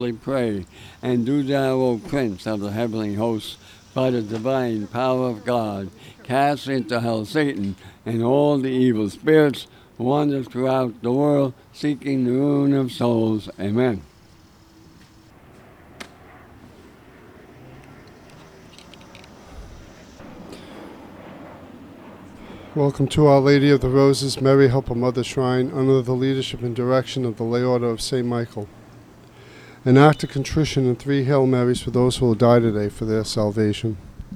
We pray, and do thou, O Prince of the heavenly hosts, by the divine power of God, cast into hell Satan and all the evil spirits who wander throughout the world, seeking the ruin of souls. Amen. Welcome to Our Lady of the Roses, Mary Helper Mother Shrine, under the leadership and direction of the Lay Order of St. Michael. An act of contrition and 3 Hail Marys for those who will die today for their salvation.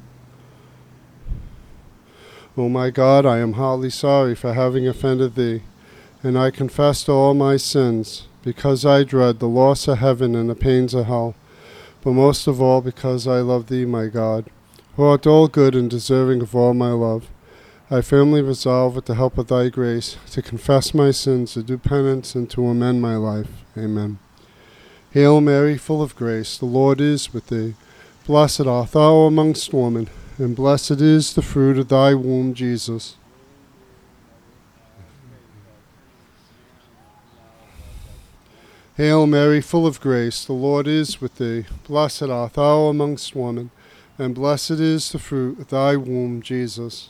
O my God, I am heartily sorry for having offended Thee, and I confess all my sins, because I dread the loss of heaven and the pains of hell, but most of all because I love Thee, my God, who art all good and deserving of all my love. I firmly resolve, with the help of Thy grace, to confess my sins, to do penance, and to amend my life. Amen. Hail Mary, full of grace, the Lord is with Thee. Blessed art Thou amongst women, and blessed is the fruit of Thy womb, Jesus. Hail Mary, full of grace, the Lord is with Thee. Blessed art Thou amongst women, and blessed is the fruit of Thy womb, Jesus.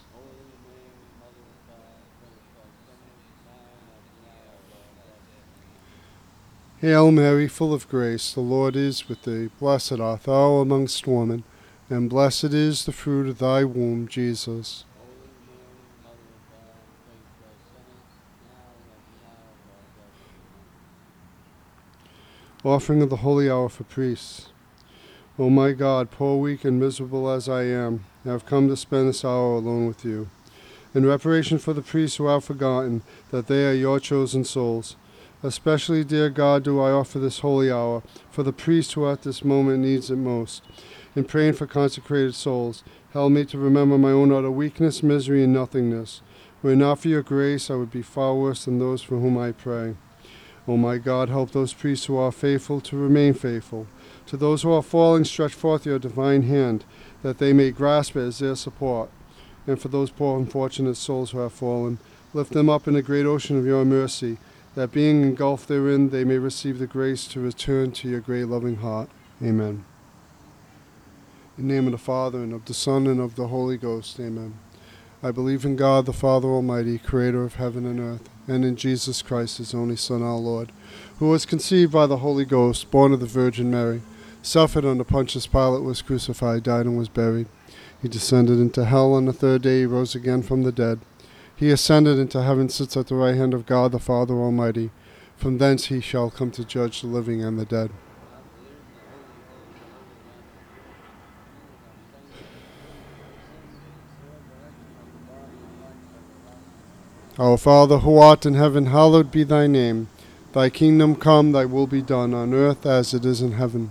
Hail Mary, full of grace, the Lord is with Thee. Blessed art Thou amongst women, and blessed is the fruit of Thy womb, Jesus. Offering of the Holy Hour for Priests. O my God, poor, weak, and miserable as I am, I have come to spend this hour alone with You. In reparation for the priests who have forgotten that they are Your chosen souls, especially, dear God, do I offer this holy hour for the priest who at this moment needs it most. In praying for consecrated souls, help me to remember my own utter weakness, misery, and nothingness. Were it not for Your grace, I would be far worse than those for whom I pray. O my God, help those priests who are faithful to remain faithful. To those who are falling, stretch forth Your divine hand, that they may grasp it as their support. And for those poor unfortunate souls who have fallen, lift them up in the great ocean of Your mercy, that being engulfed therein, they may receive the grace to return to Your great loving heart. Amen. In the name of the Father, and of the Son, and of the Holy Ghost. Amen. I believe in God, the Father Almighty, creator of heaven and earth, and in Jesus Christ, His only Son, our Lord, who was conceived by the Holy Ghost, born of the Virgin Mary, suffered under Pontius Pilate, was crucified, died, and was buried. He descended into hell. On the 3rd day He rose again from the dead. He ascended into heaven, sits at the right hand of God the Father Almighty. From thence He shall come to judge the living and the dead. Our Father, who art in heaven, hallowed be Thy name. Thy kingdom come, Thy will be done, on earth as it is in heaven.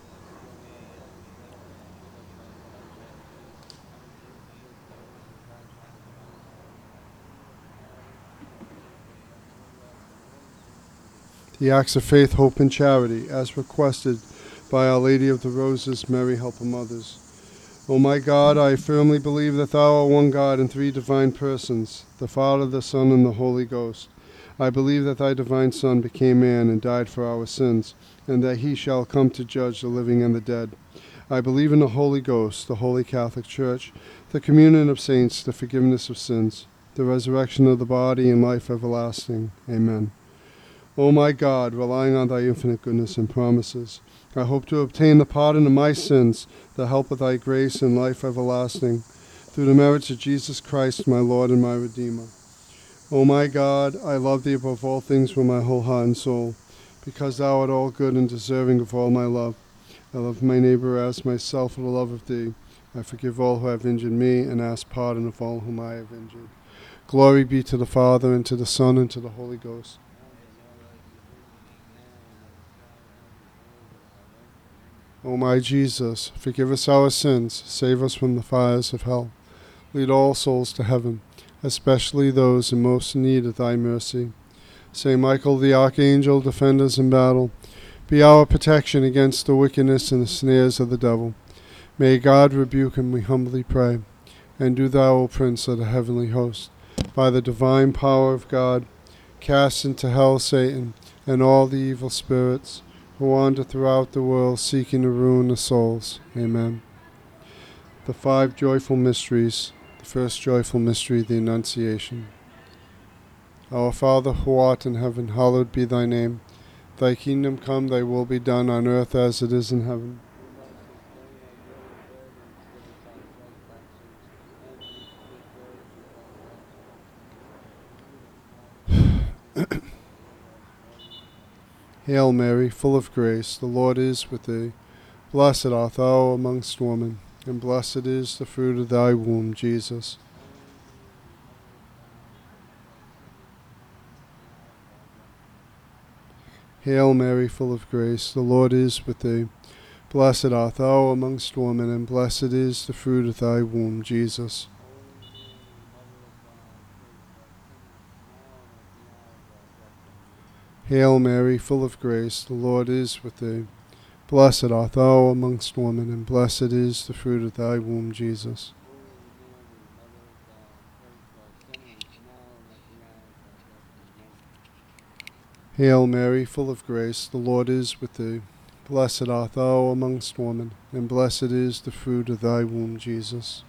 The acts of faith, hope, and charity, as requested by Our Lady of the Roses, Mary Helper Mothers. O my God, I firmly believe that Thou art one God in 3 divine persons, the Father, the Son, and the Holy Ghost. I believe that Thy divine Son became man and died for our sins, and that He shall come to judge the living and the dead. I believe in the Holy Ghost, the Holy Catholic Church, the communion of saints, the forgiveness of sins, the resurrection of the body, and life everlasting. Amen. O my God, relying on Thy infinite goodness and promises, I hope to obtain the pardon of my sins, the help of Thy grace, and life everlasting, through the merits of Jesus Christ, my Lord and my Redeemer. O my God, I love Thee above all things with my whole heart and soul, because Thou art all good and deserving of all my love. I love my neighbor as myself for the love of Thee. I forgive all who have injured me, and ask pardon of all whom I have injured. Glory be to the Father, and to the Son, and to the Holy Ghost. O my Jesus, forgive us our sins, save us from the fires of hell. Lead all souls to heaven, especially those in most need of Thy mercy. Saint Michael the Archangel, defend us in battle. Be our protection against the wickedness and the snares of the devil. May God rebuke him, we humbly pray. And do Thou, O Prince of the heavenly host, by the divine power of God, cast into hell Satan and all the evil spirits who wander throughout the world seeking to ruin the souls. Amen. The five joyful mysteries. The first joyful mystery, the Annunciation. Our Father, who art in heaven, hallowed be thy name. Thy kingdom come, thy will be done on earth as it is in heaven. Hail Mary, full of grace, the Lord is with thee. Blessed art thou amongst women, and blessed is the fruit of thy womb, Jesus. Hail Mary, full of grace, the Lord is with thee. Blessed art thou amongst women, and blessed is the fruit of thy womb, Jesus. Hail Mary, full of grace, the Lord is with thee. Blessed art thou amongst women, and blessed is the fruit of thy womb, Jesus. Hail Mary, full of grace, the Lord is with thee. Blessed art thou amongst women, and blessed is the fruit of thy womb, Jesus.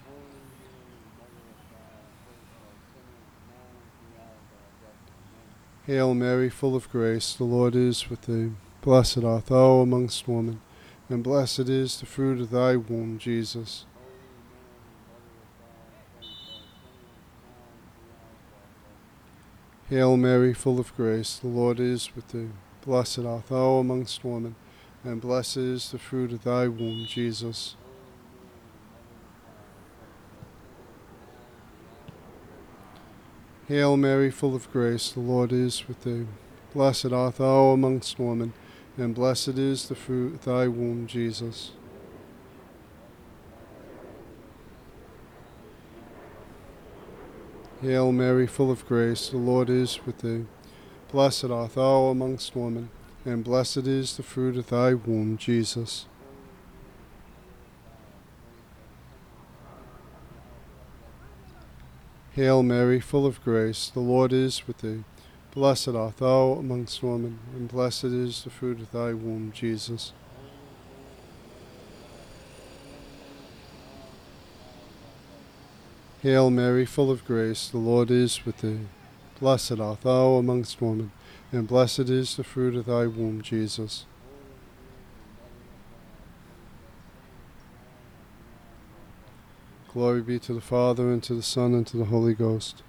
Hail Mary, full of grace, the Lord is with thee. Blessed art thou amongst women, and blessed is the fruit of thy womb, Jesus. Hail Mary, full of grace, the Lord is with thee. Blessed art thou amongst women, and blessed is the fruit of thy womb, Jesus. Hail Mary, full of grace, the Lord is with thee. Blessed art thou amongst women, and blessed is the fruit of thy womb, Jesus. Hail Mary, full of grace, the Lord is with thee. Blessed art thou amongst women, and blessed is the fruit of thy womb, Jesus. Hail Mary, full of grace, the Lord is with thee. Blessed art thou amongst women, and blessed is the fruit of thy womb, Jesus. Hail Mary, full of grace, the Lord is with thee. Blessed art thou amongst women, and blessed is the fruit of thy womb, Jesus. Glory be to the Father, and to the Son, and to the Holy Ghost.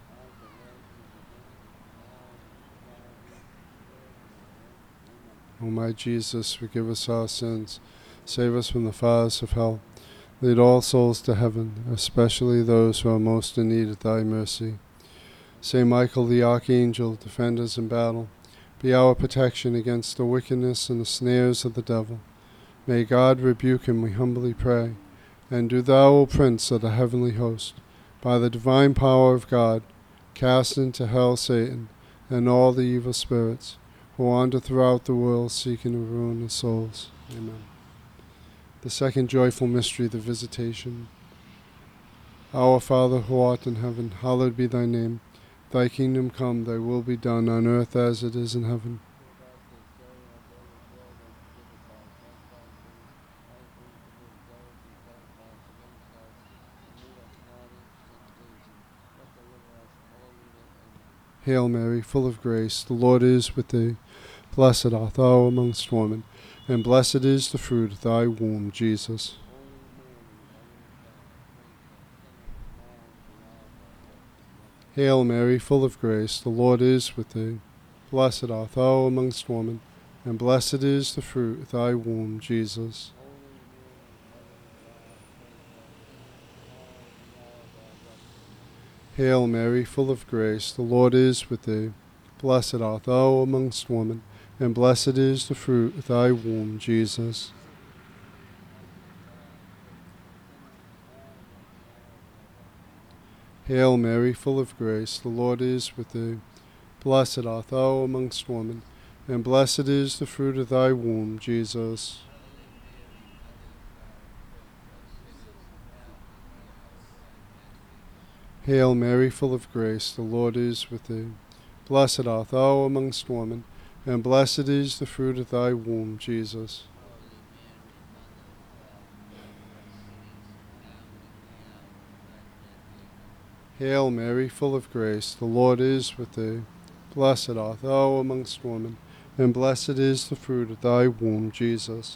O my Jesus, forgive us our sins, save us from the fires of hell. Lead all souls to heaven, especially those who are most in need of thy mercy. Saint Michael the Archangel, defend us in battle. Be our protection against the wickedness and the snares of the devil. May God rebuke him, we humbly pray. And do thou, O Prince of the heavenly host, by the divine power of God, cast into hell Satan and all the evil spirits who wander throughout the world seeking to ruin the souls. Amen. The second joyful mystery, the Visitation. Our Father, who art in heaven, hallowed be thy name. Thy kingdom come, thy will be done on earth as it is in heaven. Hail Mary, full of grace, the Lord is with thee. Blessed art thou amongst women, and blessed is the fruit of thy womb, Jesus. Hail Mary, full of grace, the Lord is with thee. Blessed art thou amongst women, and blessed is the fruit of thy womb, Jesus. Hail Mary, full of grace, the Lord is with thee. Blessed art thou amongst women, and blessed is the fruit of thy womb, Jesus. Hail Mary, full of grace, the Lord is with thee. Blessed art thou amongst women, and blessed is the fruit of thy womb, Jesus. Hail Mary, full of grace, the Lord is with thee. Blessed art thou amongst women, and blessed is the fruit of thy womb, Jesus. Hail Mary, full of grace, the Lord is with thee. Blessed art thou amongst women, and blessed is the fruit of thy womb, Jesus.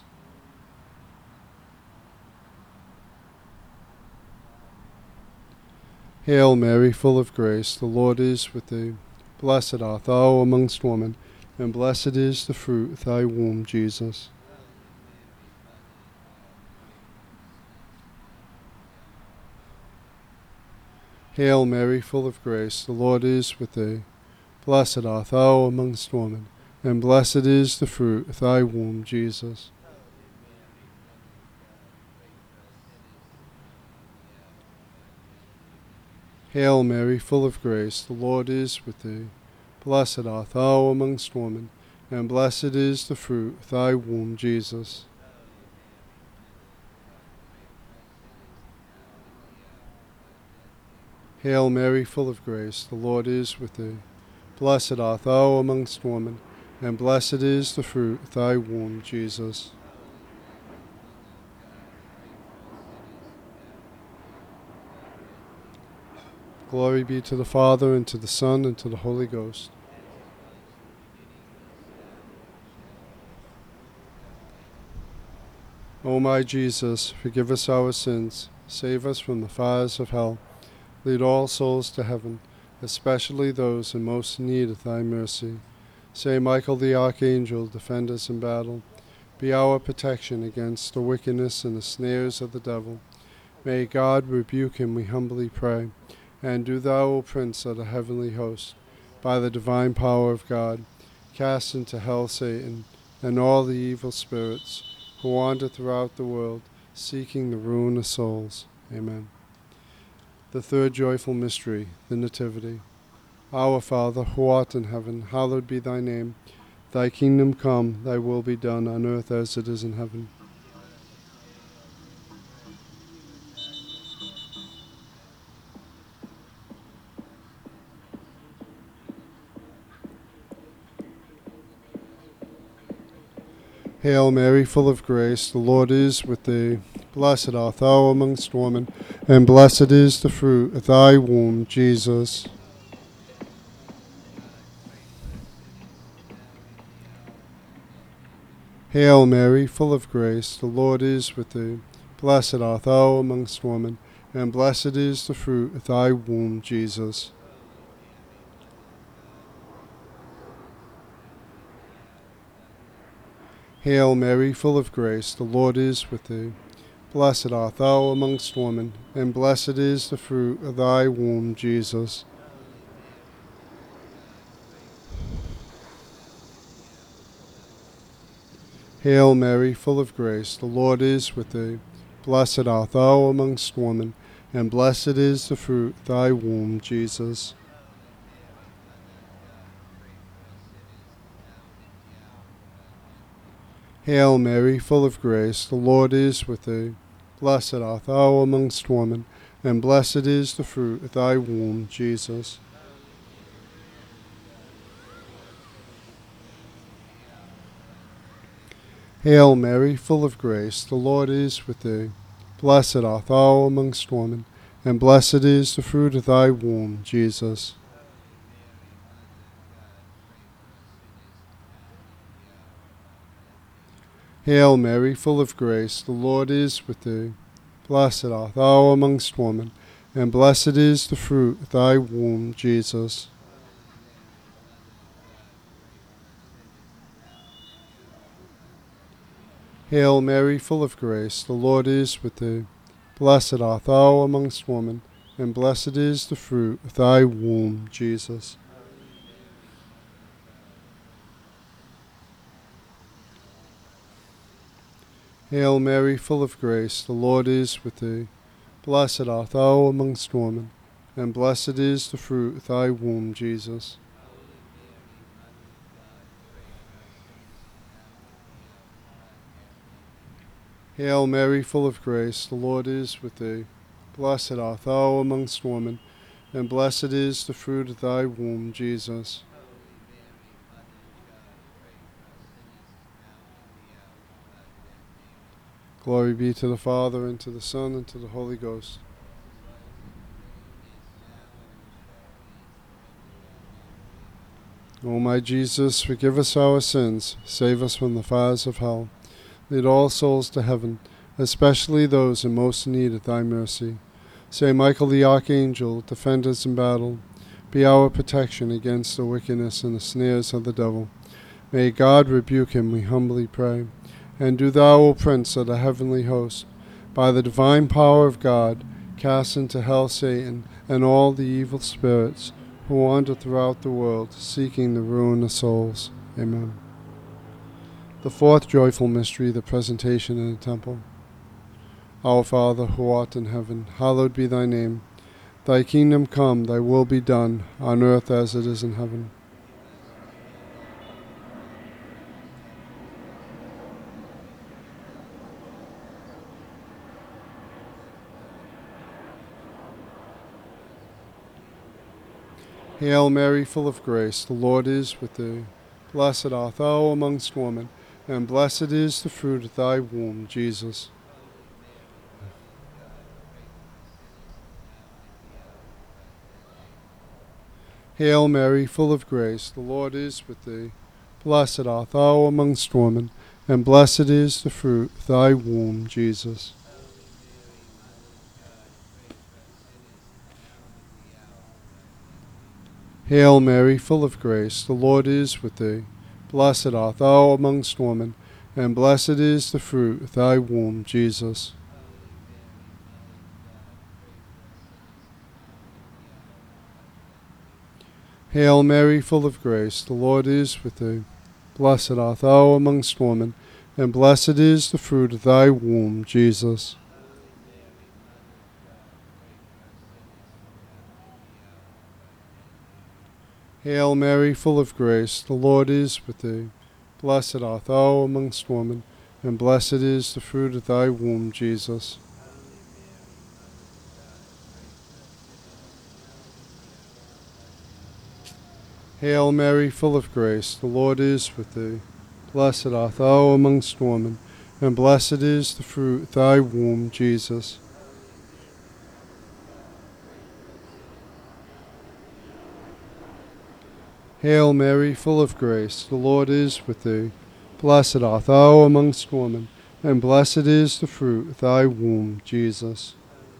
Hail Mary, full of grace, the Lord is with thee. Blessed art thou amongst women, and blessed is the fruit of thy womb, Jesus. Hail Mary, full of grace, the Lord is with thee. Blessed art thou amongst women, and blessed is the fruit of thy womb, Jesus. Hail Mary, full of grace, the Lord is with thee. Blessed art thou amongst women, and blessed is the fruit of thy womb, Jesus. Hail Mary, full of grace, the Lord is with thee. Blessed art thou amongst women, and blessed is the fruit of thy womb, Jesus. Glory be to the Father, and to the Son, and to the Holy Ghost. O my Jesus, forgive us our sins, save us from the fires of hell. Lead all souls to heaven, especially those in most need of thy mercy. Saint Michael the Archangel, defend us in battle. Be our protection against the wickedness and the snares of the devil. May God rebuke him, we humbly pray. And do thou, O Prince of the heavenly host, by the divine power of God, cast into hell Satan and all the evil spirits who wander throughout the world, seeking the ruin of souls. Amen. The third joyful mystery, the Nativity. Our Father, who art in heaven, hallowed be thy name. Thy kingdom come, thy will be done on earth as it is in heaven. Hail Mary, full of grace, the Lord is with thee. Blessed art thou amongst women, and blessed is the fruit of thy womb, Jesus. Hail Mary, full of grace, the Lord is with thee. Blessed art thou amongst women, and blessed is the fruit of thy womb, Jesus. Hail Mary, full of grace, the Lord is with thee. Blessed art thou amongst women, and blessed is the fruit of thy womb, Jesus. Hail Mary, full of grace, the Lord is with thee. Blessed art thou amongst women, and blessed is the fruit of thy womb, Jesus. Hail Mary, full of grace, the Lord is with thee. Blessed art thou amongst women, and blessed is the fruit of thy womb, Jesus. Hail Mary, full of grace, the Lord is with thee. Blessed art thou amongst women, and blessed is the fruit of thy womb, Jesus. Hail Mary, full of grace, the Lord is with thee. Blessed art thou amongst women, and blessed is the fruit of thy womb, Jesus. Hail Mary, full of grace, the Lord is with thee. Blessed art thou amongst women, and blessed is the fruit of thy womb, Jesus. Hail Mary, full of grace, the Lord is with thee. Blessed art thou amongst women, and blessed is the fruit of thy womb, Jesus. Hail Mary, full of grace, the Lord is with thee. Blessed art thou amongst women, and blessed is the fruit of thy womb, Jesus. Glory be to the Father, and to the Son, and to the Holy Ghost. O my Jesus, forgive us our sins, save us from the fires of hell. Lead all souls to heaven, especially those in most need of thy mercy. Saint Michael the Archangel, defend us in battle. Be our protection against the wickedness and the snares of the devil. May God rebuke him, we humbly pray. And do thou, O Prince of the heavenly host, by the divine power of God, cast into hell Satan and all the evil spirits who wander throughout the world, seeking the ruin of souls. Amen. The fourth joyful mystery, the presentation in the temple. Our Father, who art in heaven, hallowed be thy name. Thy kingdom come, thy will be done, on earth as it is in heaven. Hail Mary, full of grace, the Lord is with thee. Blessed art thou amongst women, and blessed is the fruit of thy womb, Jesus. Hail Mary, full of grace, the Lord is with thee. Blessed art thou amongst women, and blessed is the fruit of thy womb, Jesus. Hail Mary, full of grace, the Lord is with thee. Blessed art thou amongst women, and blessed is the fruit of thy womb, Jesus. Hail Mary, full of grace, the Lord is with thee. Blessed art thou amongst women, and blessed is the fruit of thy womb, Jesus. Hail Mary, full of grace, the Lord is with thee. Blessed art thou amongst women, and blessed is the fruit of thy womb, Jesus. Hail Mary, full of grace, the Lord is with thee. Blessed art thou amongst women, and blessed is the fruit of thy womb, Jesus. Hail Mary, full of grace, the Lord is with thee. Blessed art thou amongst women, and blessed is the fruit of thy womb, Jesus.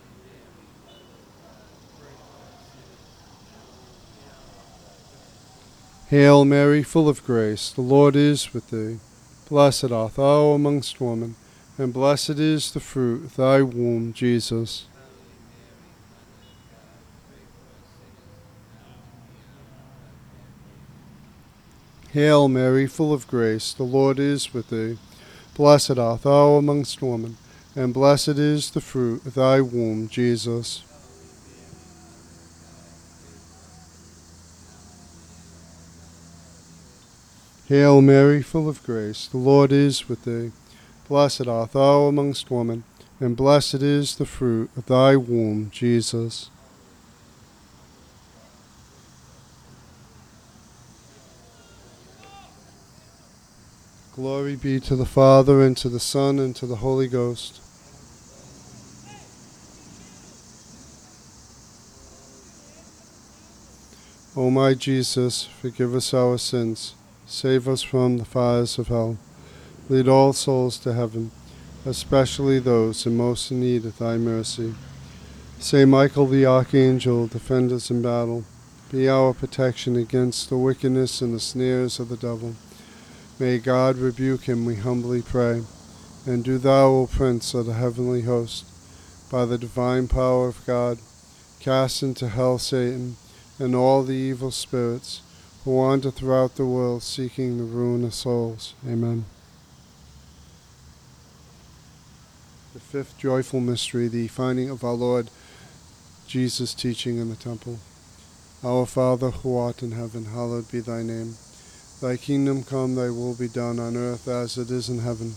Hail Mary, full of grace, the Lord is with thee. Blessed art thou amongst women, and blessed is the fruit of thy womb, Jesus. Hail Mary, full of grace, the Lord is with thee. Blessed art thou amongst women, and blessed is the fruit of thy womb, Jesus. Hail Mary, full of grace, the Lord is with thee. Blessed art thou amongst women, and blessed is the fruit of thy womb, Jesus. Glory be to the Father, and to the Son, and to the Holy Ghost. O my Jesus, forgive us our sins, save us from the fires of hell. Lead all souls to heaven, especially those in most need of thy mercy. Saint Michael the Archangel, defend us in battle. Be our protection against the wickedness and the snares of the devil. May God rebuke him, we humbly pray. And do thou, O Prince of the heavenly host, by the divine power of God, cast into hell Satan and all the evil spirits who wander throughout the world seeking the ruin of souls. Amen. The fifth joyful mystery, the finding of our Lord Jesus teaching in the temple. Our Father, who art in heaven, hallowed be thy name. Thy kingdom come, thy will be done on earth as it is in heaven.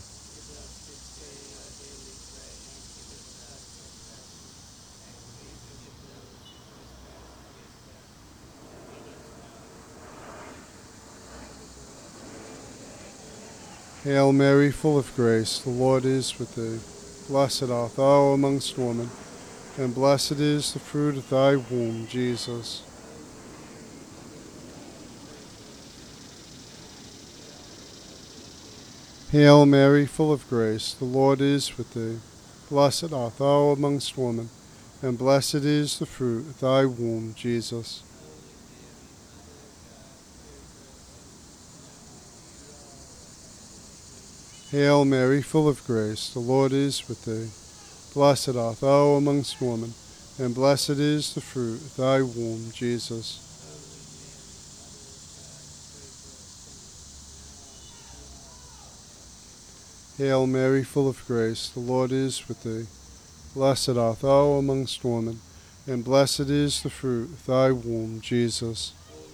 Hail Mary, full of grace, the Lord is with thee. blessed art thou amongst women, and blessed is the fruit of thy womb, Jesus. Hail Mary, full of grace, the Lord is with thee. Blessed art thou amongst women, and blessed is the fruit of thy womb, Jesus. Hail Mary, full of grace, the Lord is with thee. Blessed art thou amongst women, and blessed is the fruit of thy womb, Jesus. Hail Mary, full of grace, the Lord is with thee. Blessed art thou amongst women, and blessed is the fruit of thy womb, Jesus.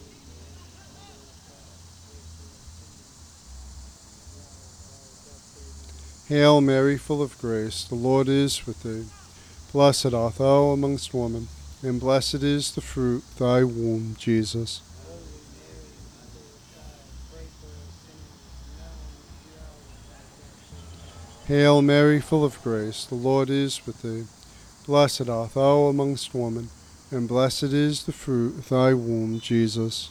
Hail Mary, full of grace, the Lord is with thee. Blessed art thou amongst women, and blessed is the fruit of thy womb, Jesus. Hail Mary, full of grace, the Lord is with thee. Blessed art thou amongst women, and blessed is the fruit of thy womb, Jesus.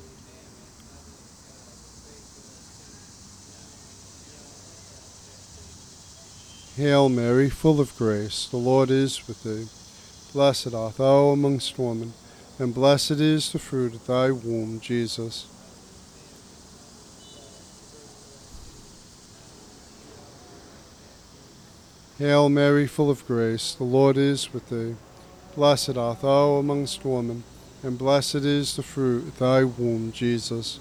Hail Mary, full of grace, the Lord is with thee. Blessed art thou amongst women, and blessed is the fruit of thy womb, Jesus. Hail Mary, full of grace, the Lord is with thee. Blessed art thou amongst women, and blessed is the fruit of thy womb, Jesus.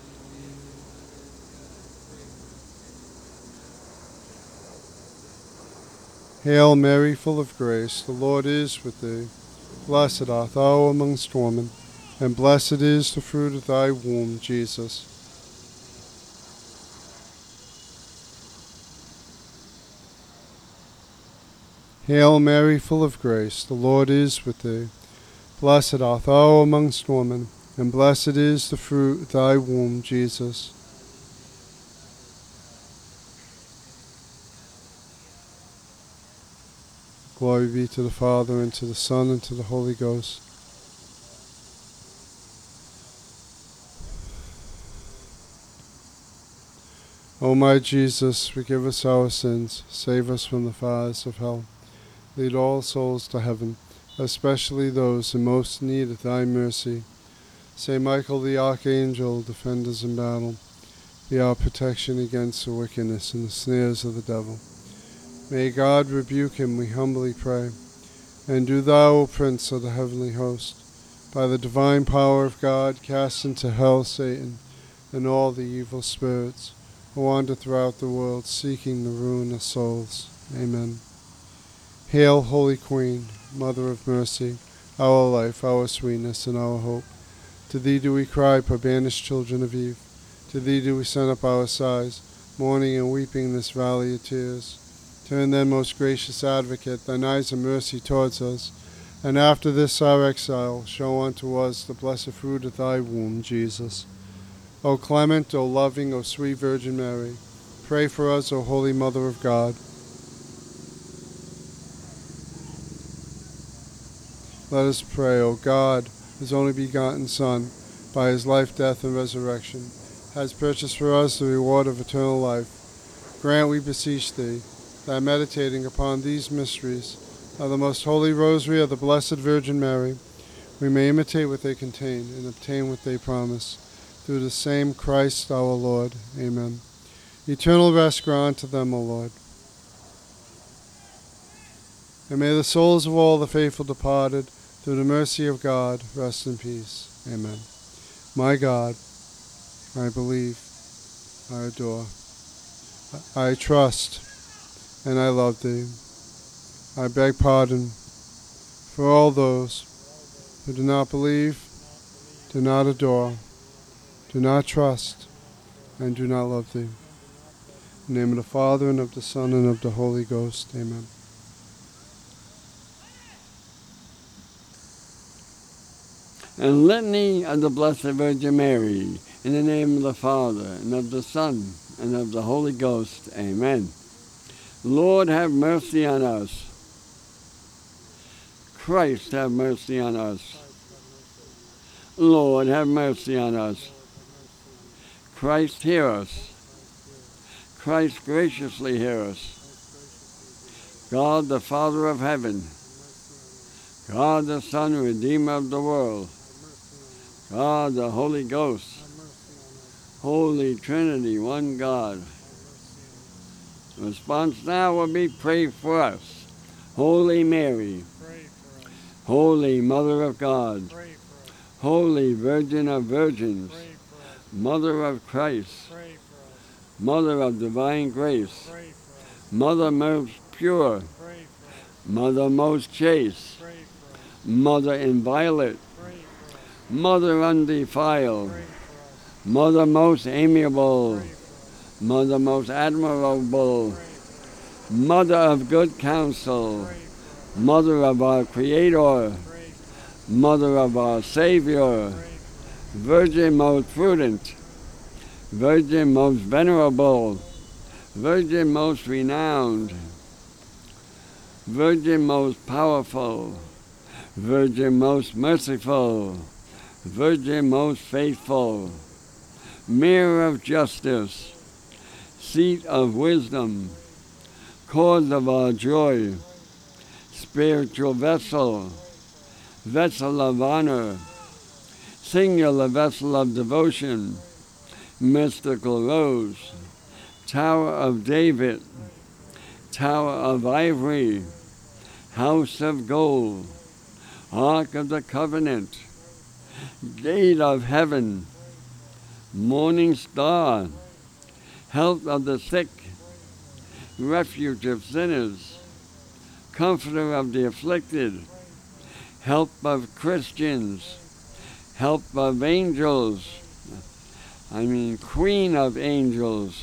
Hail Mary, full of grace, the Lord is with thee. Blessed art thou amongst women, and blessed is the fruit of thy womb, Jesus. Hail Mary, full of grace, the Lord is with thee. Blessed art thou amongst women, and blessed is the fruit of thy womb, Jesus. Glory be to the Father, and to the Son, and to the Holy Ghost. O my Jesus, forgive us our sins, save us from the fires of hell. Lead all souls to heaven, especially those in most need of thy mercy. Saint Michael the Archangel, defend us in battle. Be our protection against the wickedness and the snares of the devil. May God rebuke him, we humbly pray. And do thou, O Prince of the heavenly host, by the divine power of God, cast into hell Satan and all the evil spirits who wander throughout the world, seeking the ruin of souls. Amen. Hail, Holy Queen, Mother of Mercy, our life, our sweetness, and our hope. To thee do we cry, poor banished children of Eve. To thee do we send up our sighs, mourning and weeping in this valley of tears. Turn then, most gracious Advocate, thine eyes of mercy towards us, and after this our exile, show unto us the blessed fruit of thy womb, Jesus. O clement, O loving, O sweet Virgin Mary, pray for us, O Holy Mother of God. Let us pray. O God, his only begotten Son, by his life, death, and resurrection, has purchased for us the reward of eternal life. Grant, we beseech thee, that meditating upon these mysteries of the most holy rosary of the Blessed Virgin Mary, we may imitate what they contain and obtain what they promise. Through the same Christ our Lord. Amen. Eternal rest grant to them, O Lord. And may the souls of all the faithful departed, through the mercy of God, rest in peace. Amen. My God, I believe, I adore, I trust, and I love thee. I beg pardon for all those who do not believe, do not adore, do not trust, and do not love thee. In the name of the Father, and of the Son, and of the Holy Ghost. Amen. And litany of the Blessed Virgin Mary, in the name of the Father, and of the Son, and of the Holy Ghost. Amen. Lord, have mercy on us. Christ, have mercy on us. Lord, have mercy on us. Christ, hear us. Christ, graciously hear us. God, the Father of heaven. God, the Son, Redeemer of the world. God, the Holy Ghost. Holy Trinity, one God. The response now will be, pray for us. Holy Mary, Holy Mother of God, Holy Virgin of Virgins, Mother of Christ, Mother of divine grace, Mother most pure, Mother most chaste, Mother inviolate, Mother undefiled, Mother most amiable, Mother most admirable, Mother of good counsel, Mother of our Creator, Mother of our Savior, Virgin most prudent, Virgin most venerable, Virgin most renowned, Virgin most powerful, Virgin most merciful, Virgin most faithful, Mirror of justice, Seat of wisdom, Cause of our joy, Spiritual vessel, Vessel of honor, Singular vessel of devotion, Mystical rose, Tower of David, Tower of ivory, House of gold, Ark of the covenant, Gate of heaven, Morning star, Health of the sick, Refuge of sinners, Comforter of the afflicted, Help of Christians, Help of angels, Queen of angels,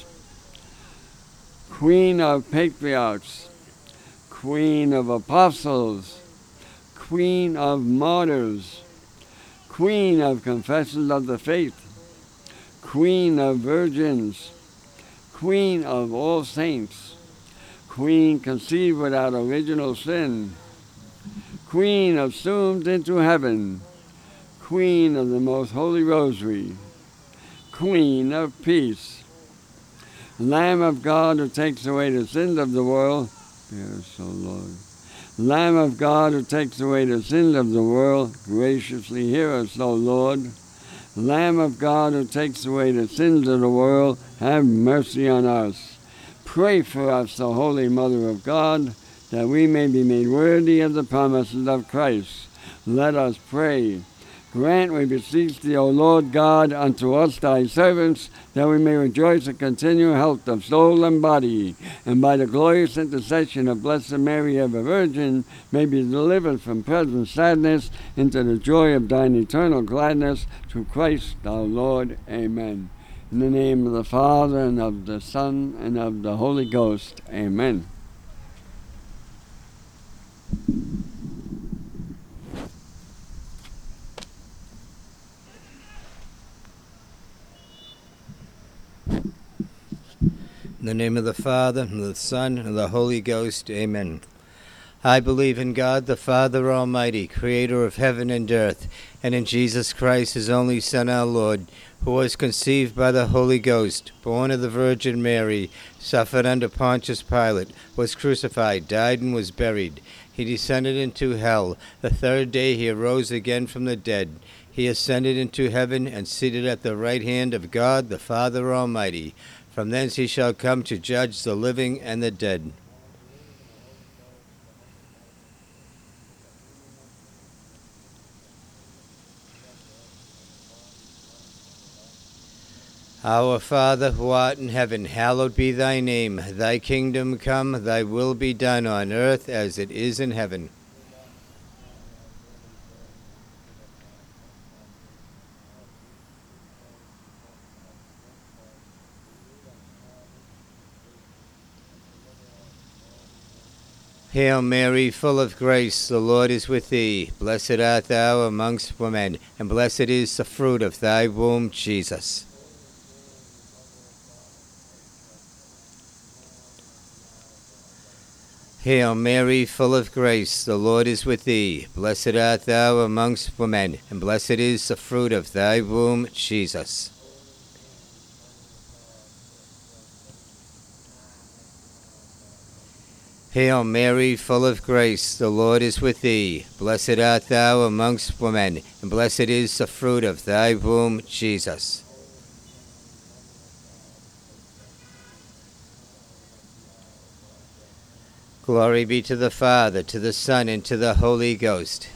Queen of patriarchs, Queen of apostles, Queen of martyrs, Queen of confessors of the faith, Queen of virgins, Queen of all saints, Queen conceived without original sin, Queen assumed into heaven, Queen of the most holy rosary, Queen of peace, Lamb of God who takes away the sins of the world, yes, O Lord. Lamb of God who takes away the sins of the world, graciously hear us, O Lord. Lamb of God who takes away the sins of the world, have mercy on us. Pray for us, the Holy Mother of God, that we may be made worthy of the promises of Christ. Let us pray. Grant, we beseech thee, O Lord God, unto us thy servants, that we may rejoice in continual health of soul and body, and by the glorious intercession of Blessed Mary, ever Virgin, may be delivered from present sadness into the joy of thine eternal gladness, through Christ our Lord. Amen. In the name of the Father, and of the Son, and of the Holy Ghost. Amen. In the name of the Father, and of the Son, and of the Holy Ghost. Amen. I believe in God, the Father Almighty, creator of heaven and earth, and in Jesus Christ, his only Son, our Lord, who was conceived by the Holy Ghost, born of the Virgin Mary, suffered under Pontius Pilate, was crucified, died, and was buried. He descended into hell. The third day he arose again from the dead. He ascended into heaven and seated at the right hand of God, the Father Almighty. From thence he shall come to judge the living and the dead. Our Father, who art in heaven, hallowed be thy name. Thy kingdom come, thy will be done on earth as it is in heaven. Hail Mary, full of grace, the Lord is with thee. Blessed art thou amongst women, and blessed is the fruit of thy womb, Jesus. Hail Mary, full of grace, the Lord is with thee. Blessed art thou amongst women, and blessed is the fruit of thy womb, Jesus. Hail Mary, full of grace, the Lord is with thee. Blessed art thou amongst women, and blessed is the fruit of thy womb, Jesus. Glory be to the Father, to the Son, and to the Holy Ghost.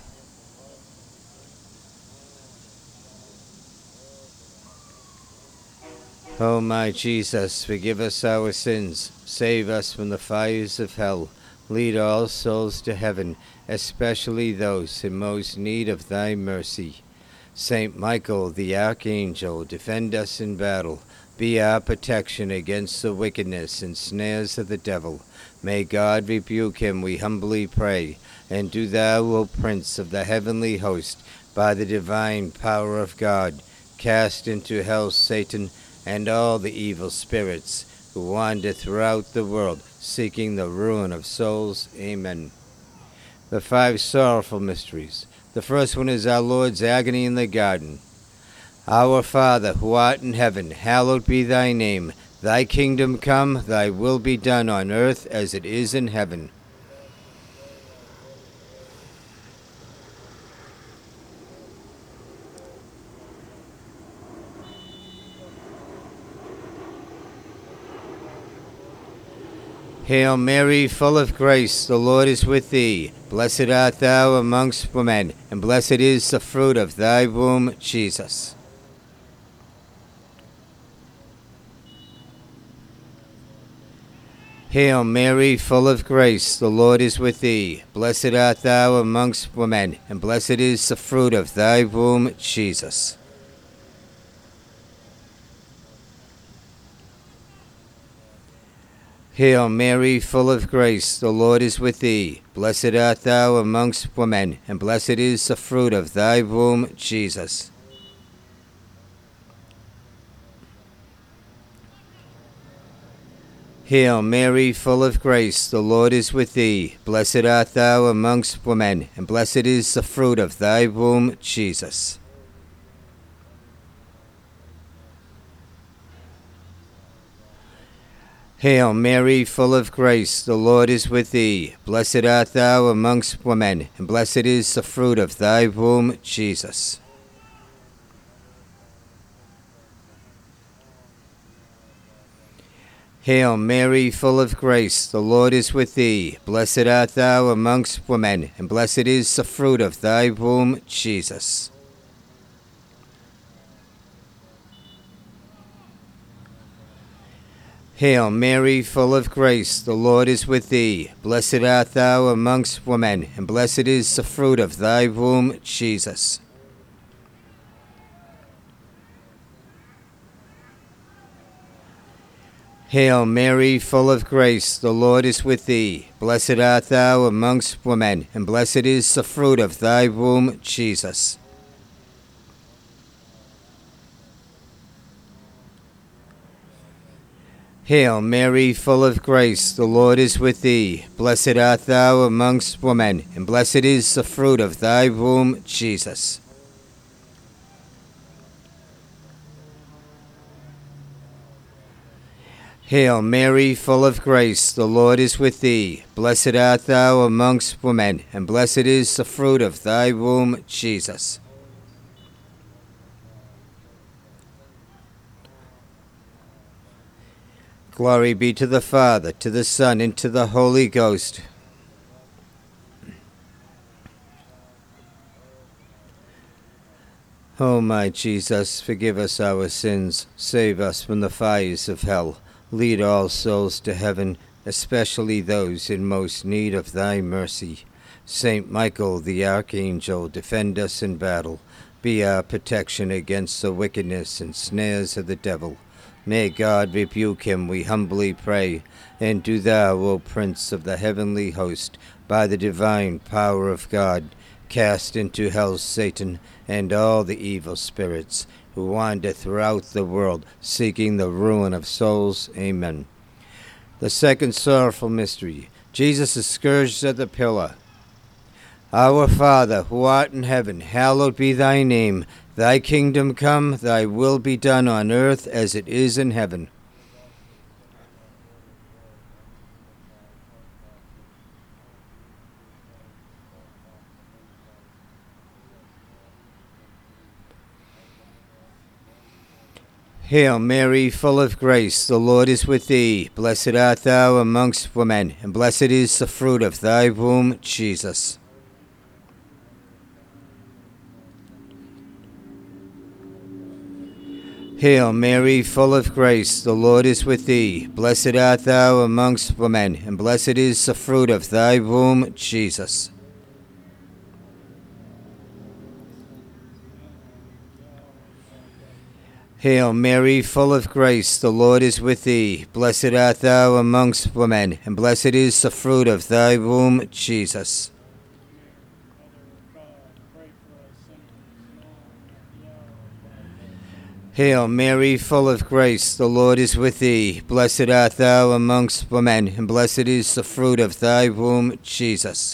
O my Jesus, forgive us our sins, save us from the fires of hell, lead all souls to heaven, especially those in most need of thy mercy. Saint Michael, the Archangel, defend us in battle, be our protection against the wickedness and snares of the devil. May God rebuke him, we humbly pray, and do thou, O Prince of the heavenly host, by the divine power of God, cast into hell Satan and all the evil spirits who wander throughout the world, seeking the ruin of souls. Amen. The 5 sorrowful mysteries. The first one is our Lord's agony in the garden. Our Father, who art in heaven, hallowed be thy name. Thy kingdom come, thy will be done on earth as it is in heaven. Hail Mary, full of grace, the Lord is with thee. Blessed art thou amongst women, and blessed is the fruit of thy womb, Jesus. Hail Mary, full of grace, the Lord is with thee. Blessed art thou amongst women, and blessed is the fruit of thy womb, Jesus. Hail Mary, full of grace, the Lord is with thee. Blessed art thou amongst women, and blessed is the fruit of thy womb, Jesus. Hail Mary, full of grace, the Lord is with thee. Blessed art thou amongst women, and blessed is the fruit of thy womb, Jesus. Hail Mary, full of grace, the Lord is with thee. Blessed art thou amongst women, and blessed is the fruit of thy womb, Jesus. Hail Mary, full of grace, the Lord is with thee. Blessed art thou amongst women, and blessed is the fruit of thy womb, Jesus. Hail Mary, full of grace, the Lord is with thee. Blessed art thou amongst women, and blessed is the fruit of thy womb, Jesus. Hail Mary, full of grace, the Lord is with thee. Blessed art thou amongst women, and blessed is the fruit of thy womb, Jesus. Hail Mary, full of grace, the Lord is with thee. Blessed art thou amongst women, and blessed is the fruit of thy womb, Jesus. Hail Mary, full of grace, the Lord is with thee. Blessed art thou amongst women, and blessed is the fruit of thy womb, Jesus. Glory be to the Father, to the Son, and to the Holy Ghost. O my Jesus, forgive us our sins, save us from the fires of hell. Lead all souls to heaven, especially those in most need of thy mercy. Saint Michael, the Archangel, defend us in battle. Be our protection against the wickedness and snares of the devil. May God rebuke him, we humbly pray. And do thou, O Prince of the heavenly host, by the divine power of God, cast into hell Satan and all the evil spirits who wander throughout the world, seeking the ruin of souls. Amen. The second sorrowful mystery, Jesus is scourged at the pillar. Our Father, who art in heaven, hallowed be thy name. Thy kingdom come, thy will be done on earth as it is in heaven. Hail Mary, full of grace, the Lord is with thee. Blessed art thou amongst women, and blessed is the fruit of thy womb, Jesus. Hail Mary, full of grace, the Lord is with thee. Blessed art thou amongst women, and blessed is the fruit of thy womb, Jesus. Hail Mary, full of grace, the Lord is with thee. Blessed art thou amongst women, and blessed is the fruit of thy womb, Jesus. Hail Mary, full of grace, the Lord is with thee. Blessed art thou amongst women, and blessed is the fruit of thy womb, Jesus.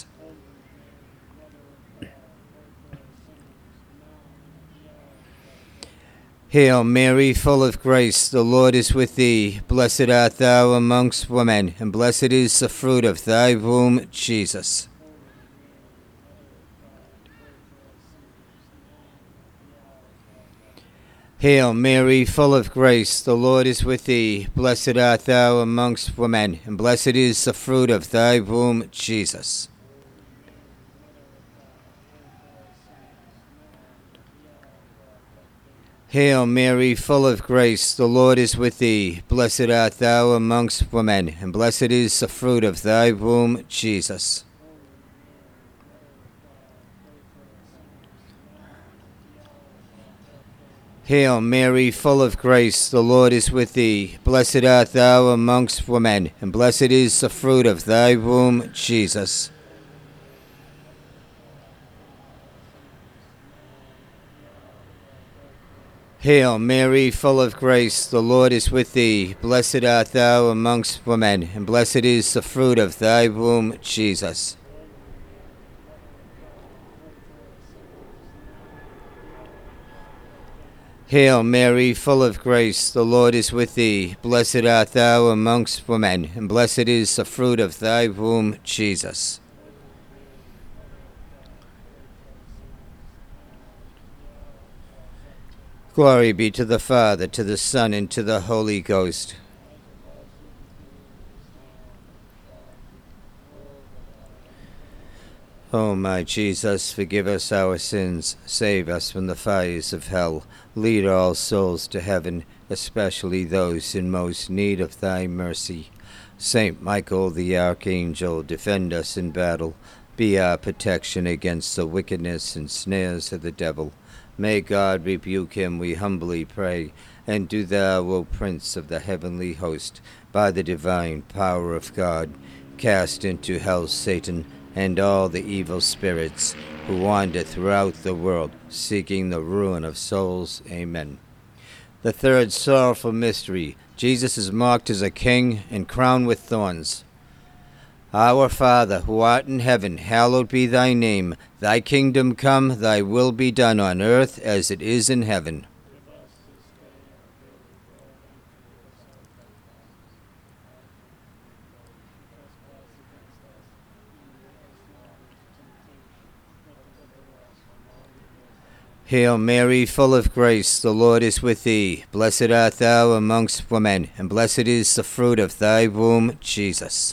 Hail Mary, full of grace, the Lord is with thee. Blessed art thou amongst women, and blessed is the fruit of thy womb, Jesus. Hail Mary, full of grace, the Lord is with thee. Blessed art thou amongst women, and blessed is the fruit of thy womb, Jesus. Hail Mary, full of grace, the Lord is with thee. Blessed art thou amongst women, and blessed is the fruit of thy womb, Jesus. Hail Mary, full of grace, the Lord is with thee. Blessed art thou amongst women, and blessed is the fruit of thy womb, Jesus. Hail Mary, full of grace, the Lord is with thee. Blessed art thou amongst women, and blessed is the fruit of thy womb, Jesus. Hail Mary, full of grace, the Lord is with thee. Blessed art thou amongst women, and blessed is the fruit of thy womb, Jesus. Glory be to the Father, to the Son, and to the Holy Ghost. O my Jesus, forgive us our sins, save us from the fires of hell, lead all souls to heaven, especially those in most need of thy mercy. Saint Michael the Archangel, defend us in battle, be our protection against the wickedness and snares of the devil. May God rebuke him, we humbly pray, and do thou, O Prince of the heavenly host, by the divine power of God, cast into hell Satan and all the evil spirits who wander throughout the world, seeking the ruin of souls. Amen. The third sorrowful mystery, Jesus is mocked as a king and crowned with thorns. Our Father, who art in heaven, hallowed be thy name. Thy kingdom come, thy will be done on earth as it is in heaven. Hail Mary, full of grace, the Lord is with thee. Blessed art thou amongst women, and blessed is the fruit of thy womb, Jesus.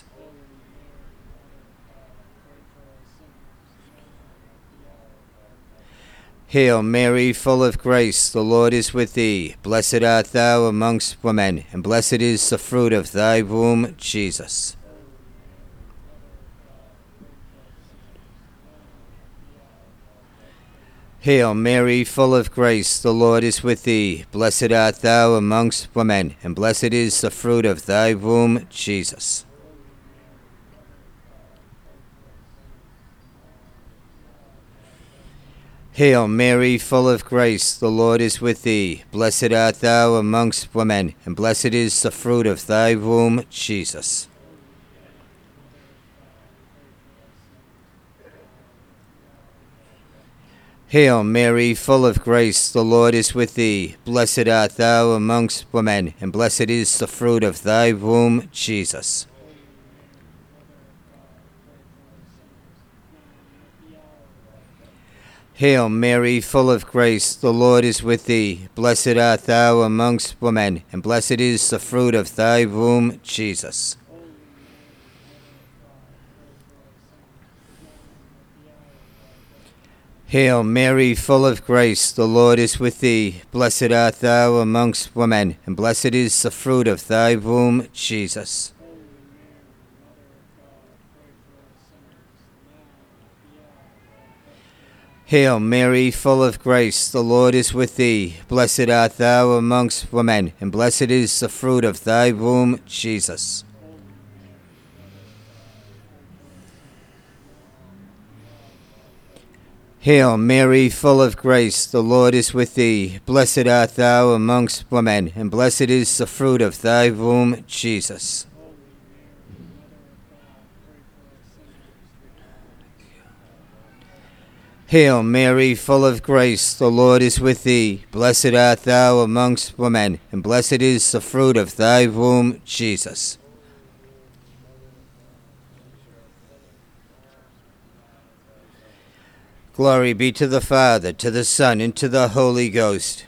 Hail Mary, full of grace, the Lord is with thee. Blessed art thou amongst women, and blessed is the fruit of thy womb, Jesus. Hail Mary, full of grace, the Lord is with thee. Blessed art thou amongst women, and blessed is the fruit of thy womb, Jesus. Hail Mary, full of grace, the Lord is with thee. Blessed art thou amongst women, and blessed is the fruit of thy womb, Jesus. Hail Mary, full of grace, the Lord is with thee. Blessed art thou amongst women, and blessed is the fruit of thy womb, Jesus. Hail Mary, full of grace, the Lord is with thee. Blessed art thou amongst women, and blessed is the fruit of thy womb, Jesus. Hail Mary, full of grace, the Lord is with thee. Blessed art thou amongst women, and blessed is the fruit of thy womb, Jesus. Hail Mary, full of grace, the Lord is with thee. Blessed art thou amongst women, and blessed is the fruit of thy womb, Jesus. Hail Mary, full of grace, the Lord is with thee. Blessed art thou amongst women, and blessed is the fruit of thy womb, Jesus. Hail Mary, full of grace, the Lord is with thee. Blessed art thou amongst women, and blessed is the fruit of thy womb, Jesus. Glory be to the Father, to the Son, and to the Holy Ghost.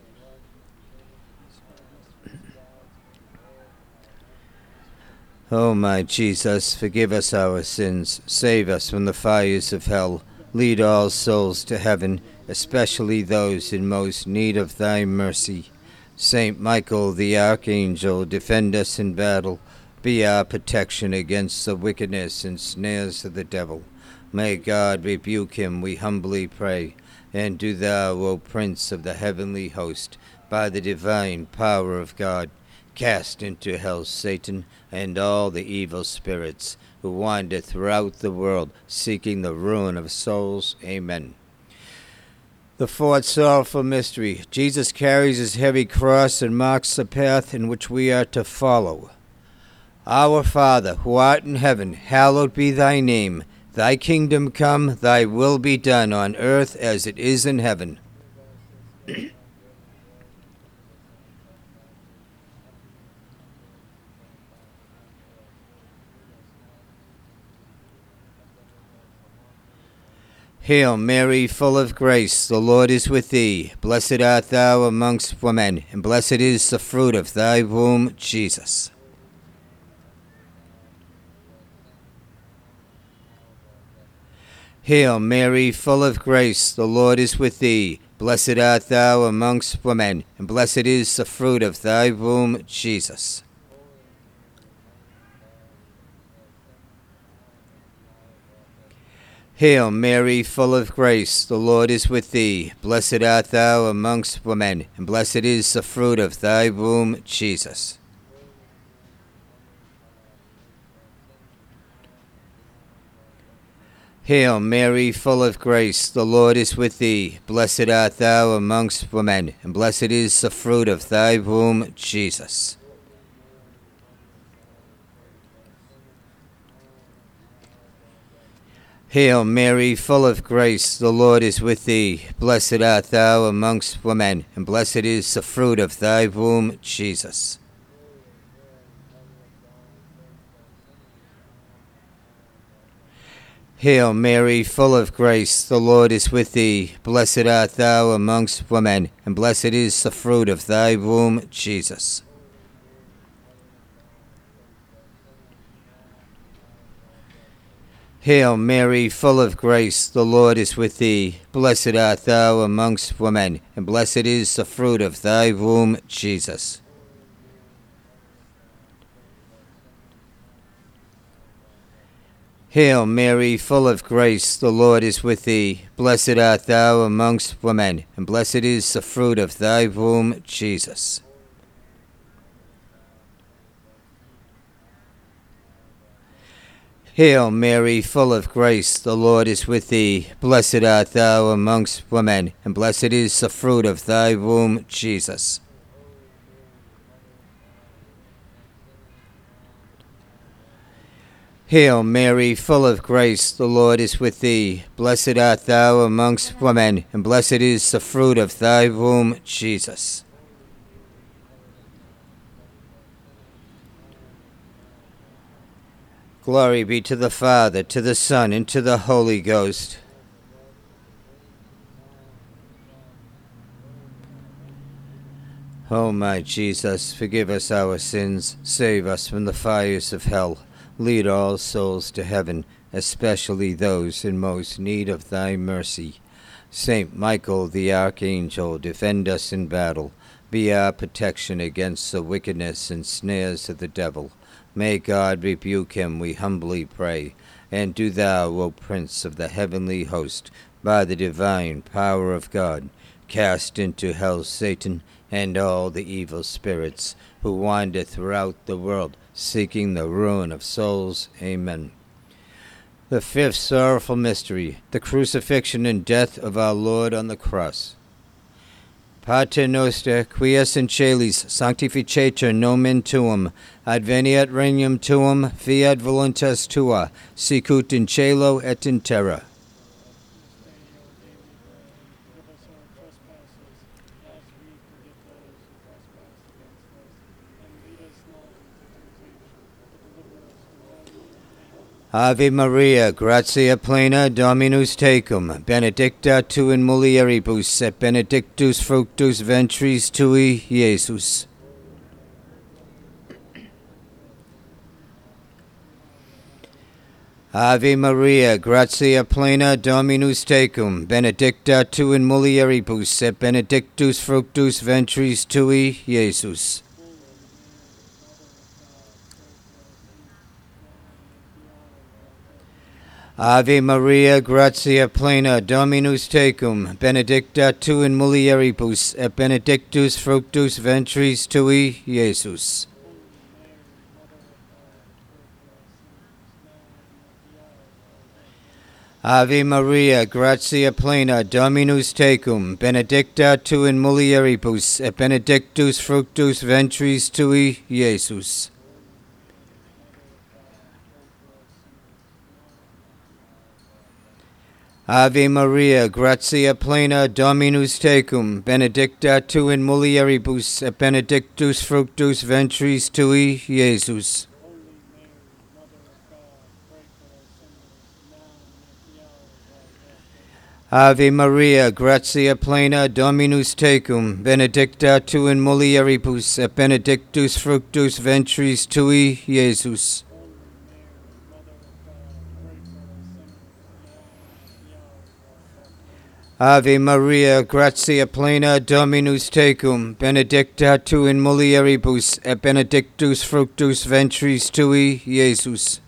O my Jesus, forgive us our sins, save us from the fires of hell, lead all souls to heaven, especially those in most need of thy mercy. Saint Michael the Archangel, defend us in battle, be our protection against the wickedness and snares of the devil. May God rebuke him, we humbly pray. And do thou, O Prince of the heavenly host, by the divine power of God, cast into hell Satan and all the evil spirits who wander throughout the world, seeking the ruin of souls. Amen. The fourth sorrowful mystery. Jesus carries his heavy cross and marks the path in which we are to follow. Our Father, who art in heaven, hallowed be thy name. Thy kingdom come, thy will be done on earth as it is in heaven. Hail Mary, full of grace, the Lord is with thee. Blessed art thou amongst women, and blessed is the fruit of thy womb, Jesus. Hail Mary, full of grace, the Lord is with thee. Blessed art thou amongst women, and blessed is the fruit of thy womb, Jesus. Hail Mary, full of grace, the Lord is with thee. Blessed art thou amongst women, and blessed is the fruit of thy womb, Jesus. Hail Mary, full of grace, the Lord is with thee. Blessed art thou amongst women, and blessed is the fruit of thy womb, Jesus. Hail Mary, full of grace, the Lord is with thee. Blessed art thou amongst women, and blessed is the fruit of thy womb, Jesus. Hail Mary, full of grace, the Lord is with thee. Blessed art thou amongst women, and blessed is the fruit of thy womb, Jesus. Hail Mary, full of grace, the Lord is with thee. Blessed art thou amongst women, and blessed is the fruit of thy womb, Jesus. Hail Mary, full of grace, the Lord is with thee. Blessed art thou amongst women, and blessed is the fruit of thy womb, Jesus. Hail Mary, full of grace, the Lord is with thee. Blessed art thou amongst women, and blessed is the fruit of thy womb, Jesus. Hail Mary, full of grace, the Lord is with thee. Blessed art thou amongst women, and blessed is the fruit of thy womb, Jesus. Glory be to the Father, to the Son, and to the Holy Ghost. O my Jesus, forgive us our sins, save us from the fires of hell. Lead all souls to heaven, especially those in most need of thy mercy. Saint Michael the Archangel, defend us in battle. Be our protection against the wickedness and snares of the devil. May God rebuke him, we humbly pray. And do thou, O Prince of the heavenly host, by the divine power of God, cast into hell Satan and all the evil spirits who wander throughout the world, seeking the ruin of souls. Amen. The fifth sorrowful mystery, the crucifixion and death of our Lord on the cross. Pater noster, qui es in celis, sanctificetur nomen tuum, adveniat regnum tuum, fiat voluntas tua, sicut in cielo et in terra. Ave Maria, gratia plena, Dominus tecum, benedicta tu in mulieribus, et benedictus fructus ventris tui, Iesus. Ave Maria, gratia plena, Dominus tecum, benedicta tu in mulieribus, et benedictus fructus ventris tui, Iesus. Ave Maria, gratia plena, Dominus tecum, benedicta tu in mulieribus, et benedictus fructus ventris tui, Iesus. Ave Maria, gratia plena, Dominus tecum, benedicta tu in mulieribus, et benedictus fructus ventris tui, Iesus. Ave Maria, gratia plena, Dominus tecum, benedicta tu in mulieribus, et benedictus fructus ventris tui, Iesus. Ave Maria, gratia plena, Dominus tecum, benedicta tu in mulieribus, et benedictus fructus ventris tui, Iesus. Ave Maria, gratia plena, Dominus tecum, benedicta tu in mulieribus, et benedictus fructus ventris tui, Iesus.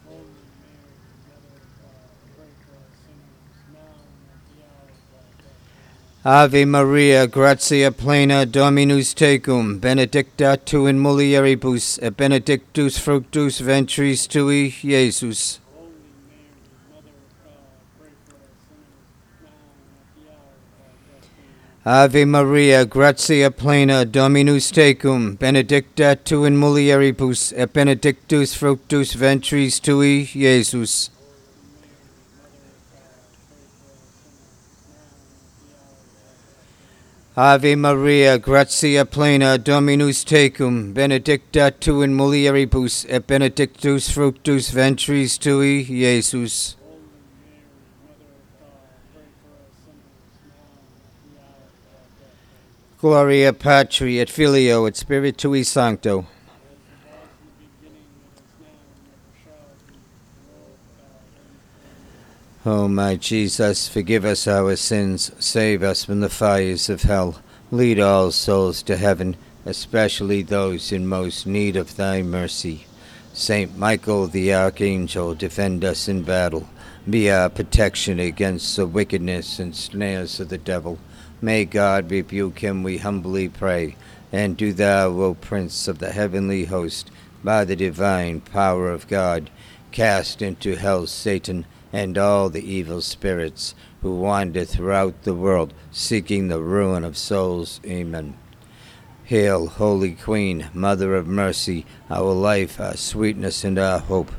Ave Maria, gratia plena, Dominus tecum, benedicta tu in mulieribus, et benedictus fructus ventris tui, Iesus. Ave Maria, gratia plena, Dominus tecum, benedicta tu in mulieribus, et benedictus fructus ventris tui, Iesus. Ave Maria, gratia plena, Dominus tecum, benedicta tu in mulieribus, et benedictus fructus ventris tui, Iesus. Gloria Patri et Filio et Spiritui Sancto. O my Jesus, forgive us our sins, save us from the fires of hell. Lead all souls to heaven, especially those in most need of thy mercy. Saint Michael the Archangel, defend us in battle. Be our protection against the wickedness and snares of the devil. May God rebuke him, we humbly pray. And do thou, O Prince of the heavenly host, by the divine power of God, cast into hell Satan and all the evil spirits who wander throughout the world, seeking the ruin of souls. Amen. Hail, Holy Queen, Mother of Mercy, our life, our sweetness, and our hope.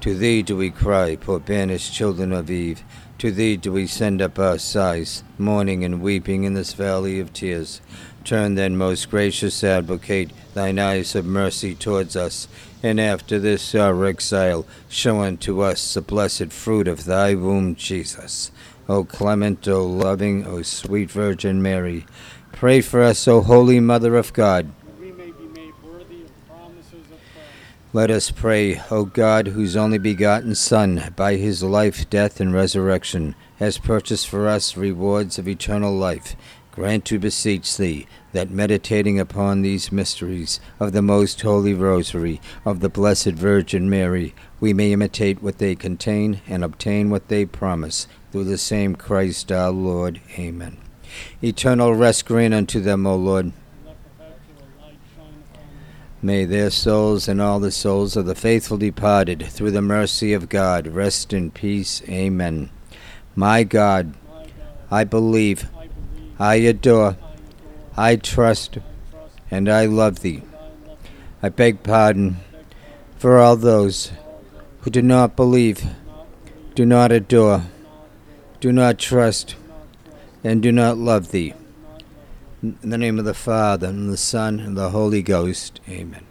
To thee do we cry, poor banished children of Eve. To thee do we send up our sighs, mourning and weeping in this valley of tears. Turn then, most gracious advocate, thine eyes of mercy towards us, and after this our exile, show unto us the blessed fruit of thy womb, Jesus. O clement, O loving, O sweet Virgin Mary, pray for us, O holy Mother of God. that we may be made worthy of the promises of Christ. Let us pray, O God, whose only begotten Son, by his life, death, and resurrection, has purchased for us rewards of eternal life. Grant, to beseech thee, that meditating upon these mysteries of the most holy Rosary of the Blessed Virgin Mary, we may imitate what they contain and obtain what they promise, through the same Christ our Lord. Amen. Eternal rest grant unto them, O Lord. And let perpetual light shine upon them. May their souls and all the souls of the faithful departed, through the mercy of God, rest in peace. Amen. My God, My God, I believe, I believe, I adore, I adore, I trust, I trust, and I love thee. and I love thee. I beg pardon Beg pardon for all those for all those who do not believe, who not believe, do not adore, not adore, do not trust, do not trust, and do not love thee. and do not love thee. In the name of the Father, and the Son, and the Holy Ghost. Amen.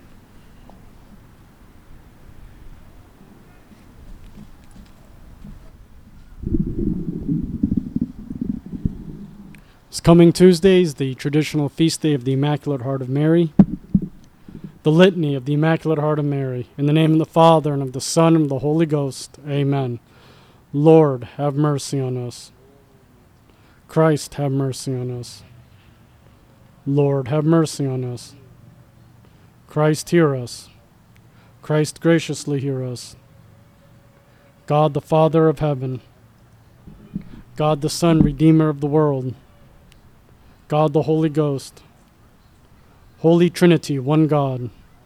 This coming Tuesday is the traditional feast day of the Immaculate Heart of Mary. The Litany of the Immaculate Heart of Mary. In the name of the Father, and of the Son, and of the Holy Ghost. Amen. Lord, have mercy on us. Christ, have mercy on us. Lord, have mercy on us. Christ, hear us. Christ, graciously hear us. God, the Father of heaven. God, the Son, Redeemer of the world. God, the Holy Ghost. Holy Trinity, one God.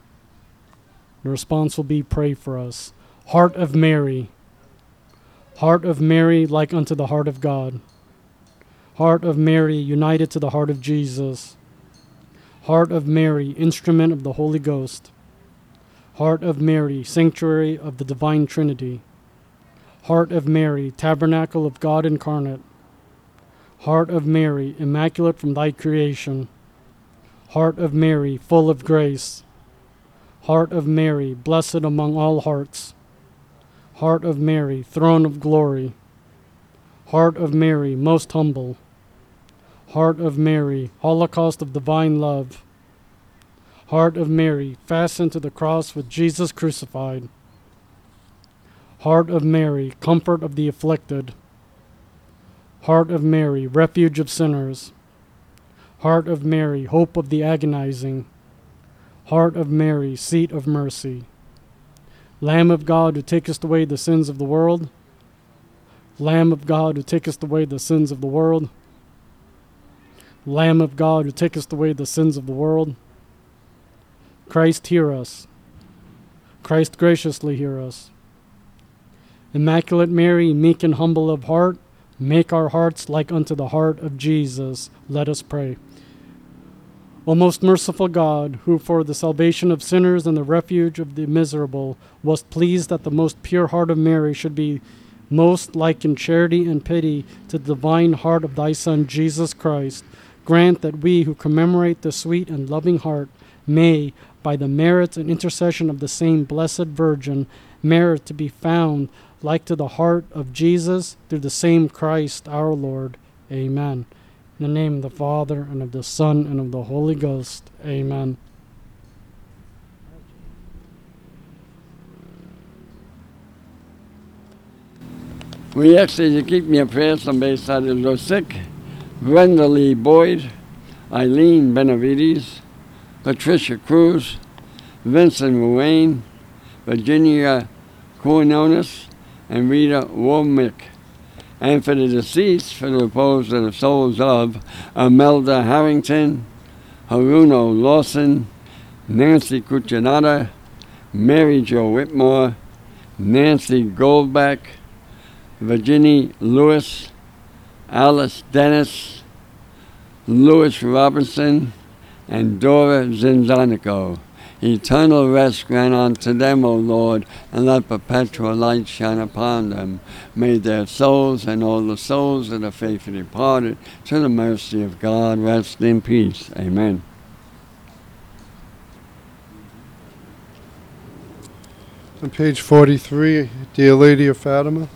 The response will be, pray for us. Heart of Mary. Heart of Mary, like unto the heart of God. Heart of Mary, united to the heart of Jesus. Heart of Mary, instrument of the Holy Ghost. Heart of Mary, sanctuary of the Divine Trinity. Heart of Mary, tabernacle of God incarnate. Heart of Mary, immaculate from thy creation. Heart of Mary, full of grace. Heart of Mary, blessed among all hearts. Heart of Mary, throne of glory. Heart of Mary, most humble. Heart of Mary, holocaust of divine love. Heart of Mary, fastened to the cross with Jesus crucified. Heart of Mary, comfort of the afflicted. Heart of Mary, refuge of sinners. Heart of Mary, hope of the agonizing. Heart of Mary, seat of mercy. Lamb of God, who takest away the sins of the world. Lamb of God, who takest away the sins of the world. Lamb of God, who takest away the sins of the world. Christ, hear us. Christ, graciously hear us. Immaculate Mary, meek and humble of heart, make our hearts like unto the heart of Jesus. Let us pray. O most merciful God, who for the salvation of sinners and the refuge of the miserable wast pleased that the most pure heart of Mary should be most like in charity and pity to the divine heart of thy Son, Jesus Christ, grant that we who commemorate the sweet and loving heart may, by the merits and intercession of the same blessed Virgin, merit to be found like to the heart of Jesus, through the same Christ our Lord. Amen. In the name of the Father, and of the Son, and of the Holy Ghost. Amen. We ask you to keep me in prayer on base out of those sick. Brenda Lee Boyd, Eileen Benavides, Patricia Cruz, Vincent Ruane, Virginia Quinones, and Rita Womack. And for the deceased, for the repose of the souls of Imelda Harrington, Haruno Lawson, Nancy Cuccinata, Mary Jo Whitmore, Nancy Goldback, Virginia Lewis, Alice Dennis, Louis Robinson, and Dora Zinzanico. Eternal rest grant unto them, O Lord, and let perpetual light shine upon them. May their souls and all the souls of the faithful departed to the mercy of God rest in peace. Amen. On page 43, Dear Lady of Fatima.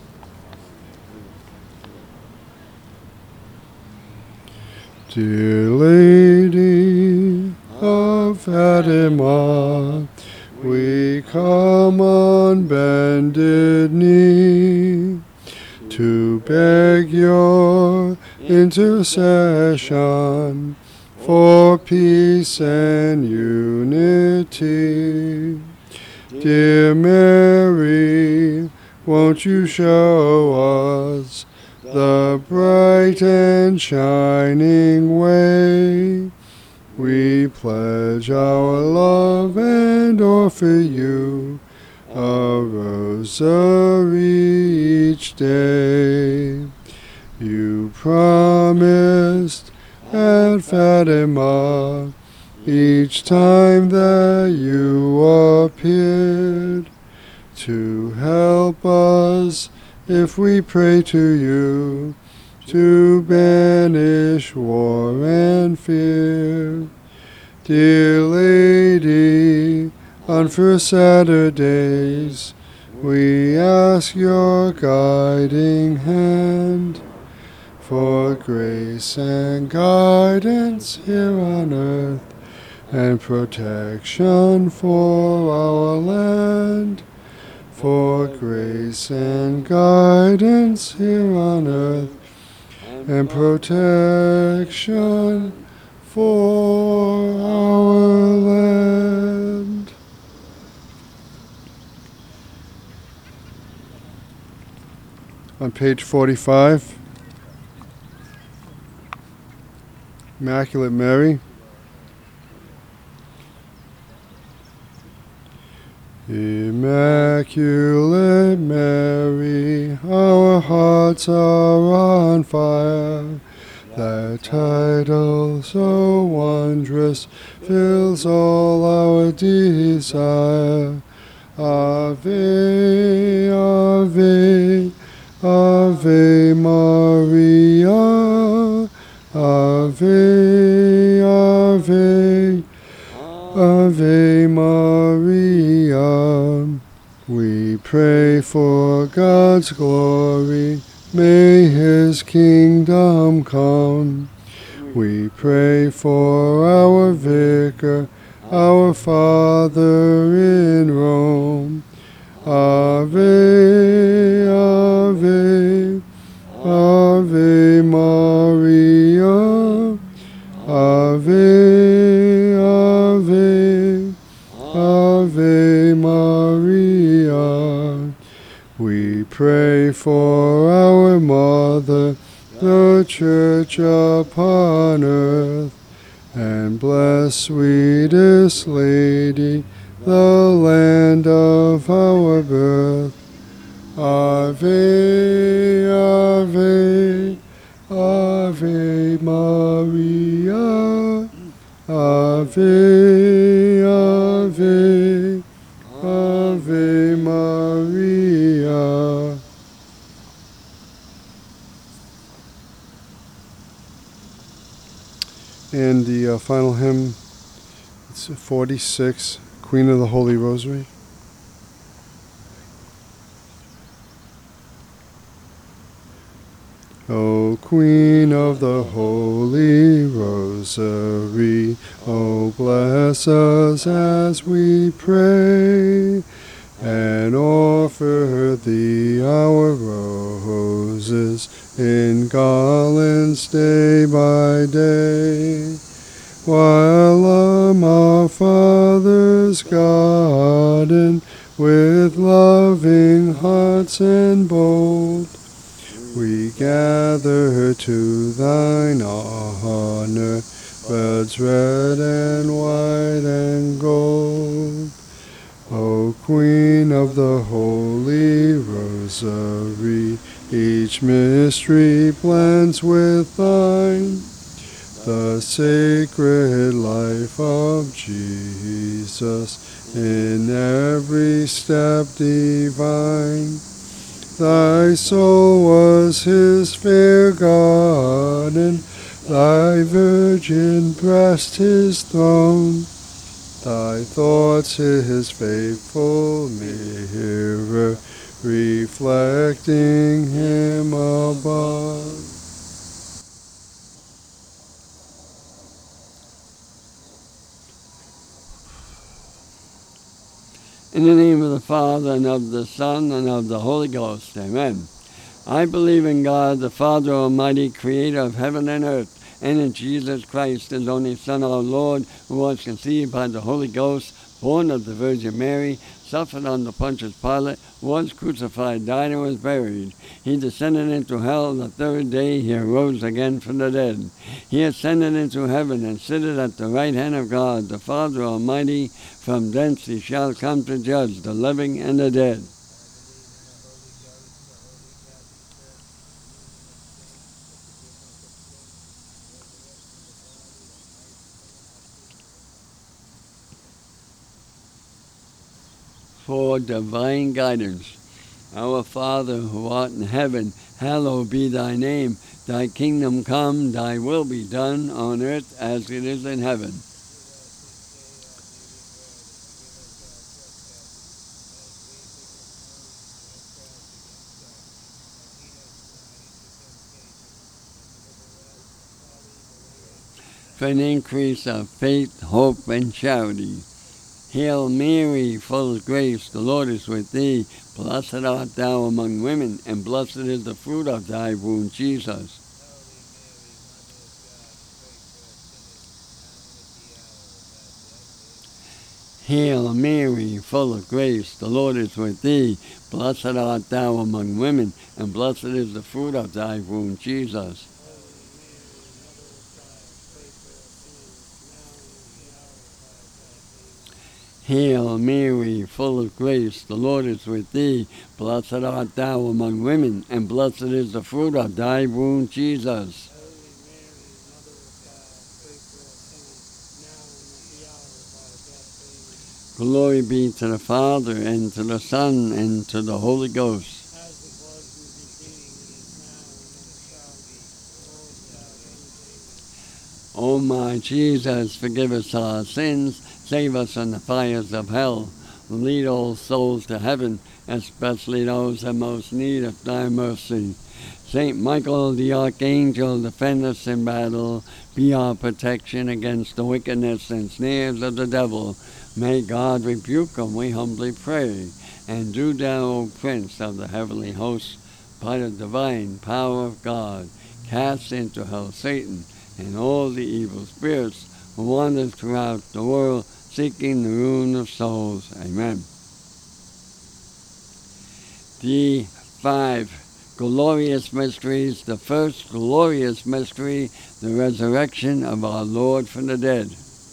Dear Lady of Fatima, we come on bended knee to beg your intercession for peace and unity. Dear Mary, won't you show us the bright and shining way? We pledge our love and offer you a rosary each day. You promised at Fatima each time that you appeared to help us if we pray to you, to banish war and fear. Dear Lady, on first Saturdays, we ask your guiding hand for grace and guidance here on earth, and protection for our land. For grace and guidance here on earth, and protection for our land. On page 45, Immaculate Mary. Immaculate Mary, our hearts are on fire. That title so wondrous fills all our desire. Ave, Ave, Ave Maria. Ave, Ave, Ave Maria. We pray for God's glory, may His kingdom come. We pray for our Vicar, our Father in Rome. Ave, Ave, Ave Maria. Ave, Ave, Ave Maria. We pray for our Mother, the Church upon earth, and bless, sweetest Lady, the land of our birth. Ave, Ave, Ave Maria. Ave, Ave, Ave Maria. And the final hymn, it's 46, Queen of the Holy Rosary. O Queen of the Holy Rosary, O bless us as we pray, and offer thee our roses in garlands day by day, while our Father's garden with loving hearts and bold we gather to thine honor, buds red and white and gold. O Queen of the Holy Rosary, each mystery blends with thine. the sacred life of Jesus in every step divine. Thy soul was his fair garden, thy virgin breast his throne, thy thoughts his faithful mirror, reflecting him above. In the name of the Father, and of the Son, and of the Holy Ghost. Amen. I believe in God, the Father Almighty, creator of heaven and earth, and in Jesus Christ, his only Son, our Lord, who was conceived by the Holy Ghost, born of the Virgin Mary, suffered under Pontius Pilate, was crucified, died, and was buried. He descended into hell. The third day he arose again from the dead. He ascended into heaven and sitteth at the right hand of God, the Father Almighty. From thence he shall come to judge the living and the dead. For divine guidance. Our Father, who art in heaven, hallowed be thy name. Thy kingdom come, thy will be done on earth as it is in heaven. For an increase of faith, hope, and charity. Hail Mary, full of grace, the Lord is with thee. Blessed art thou among women, and blessed is the fruit of thy womb, Jesus. Hail Mary, full of grace, the Lord is with thee. Blessed art thou among women, and blessed is the fruit of thy womb, Jesus. Hail Mary, full of grace, the Lord is with thee. Blessed art thou among women, and blessed is the fruit of thy womb, Jesus. Glory be to the Father, and to the Son, and to the Holy Ghost. O my Jesus, forgive us our sins, save us from the fires of hell, lead all souls to heaven, especially those in most need of thy mercy. Saint Michael the Archangel, defend us in battle, be our protection against the wickedness and snares of the devil. May God rebuke him, we humbly pray. And do thou, O Prince of the heavenly hosts, by the divine power of God, cast into hell Satan and all the evil spirits who wander throughout the world, seeking the ruin of souls. Amen. The 5 glorious mysteries. The first glorious mystery, the resurrection of our Lord from the dead.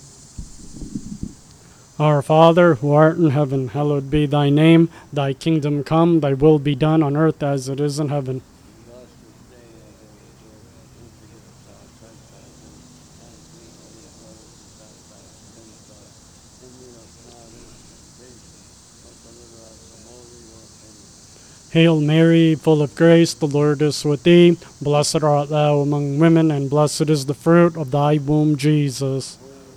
Our Father, who art in heaven, hallowed be thy name. Thy kingdom come, thy will be done on earth as it is in heaven. Hail Mary, full of grace, the Lord is with thee. Blessed art thou among women, and blessed is the fruit of thy womb, Jesus.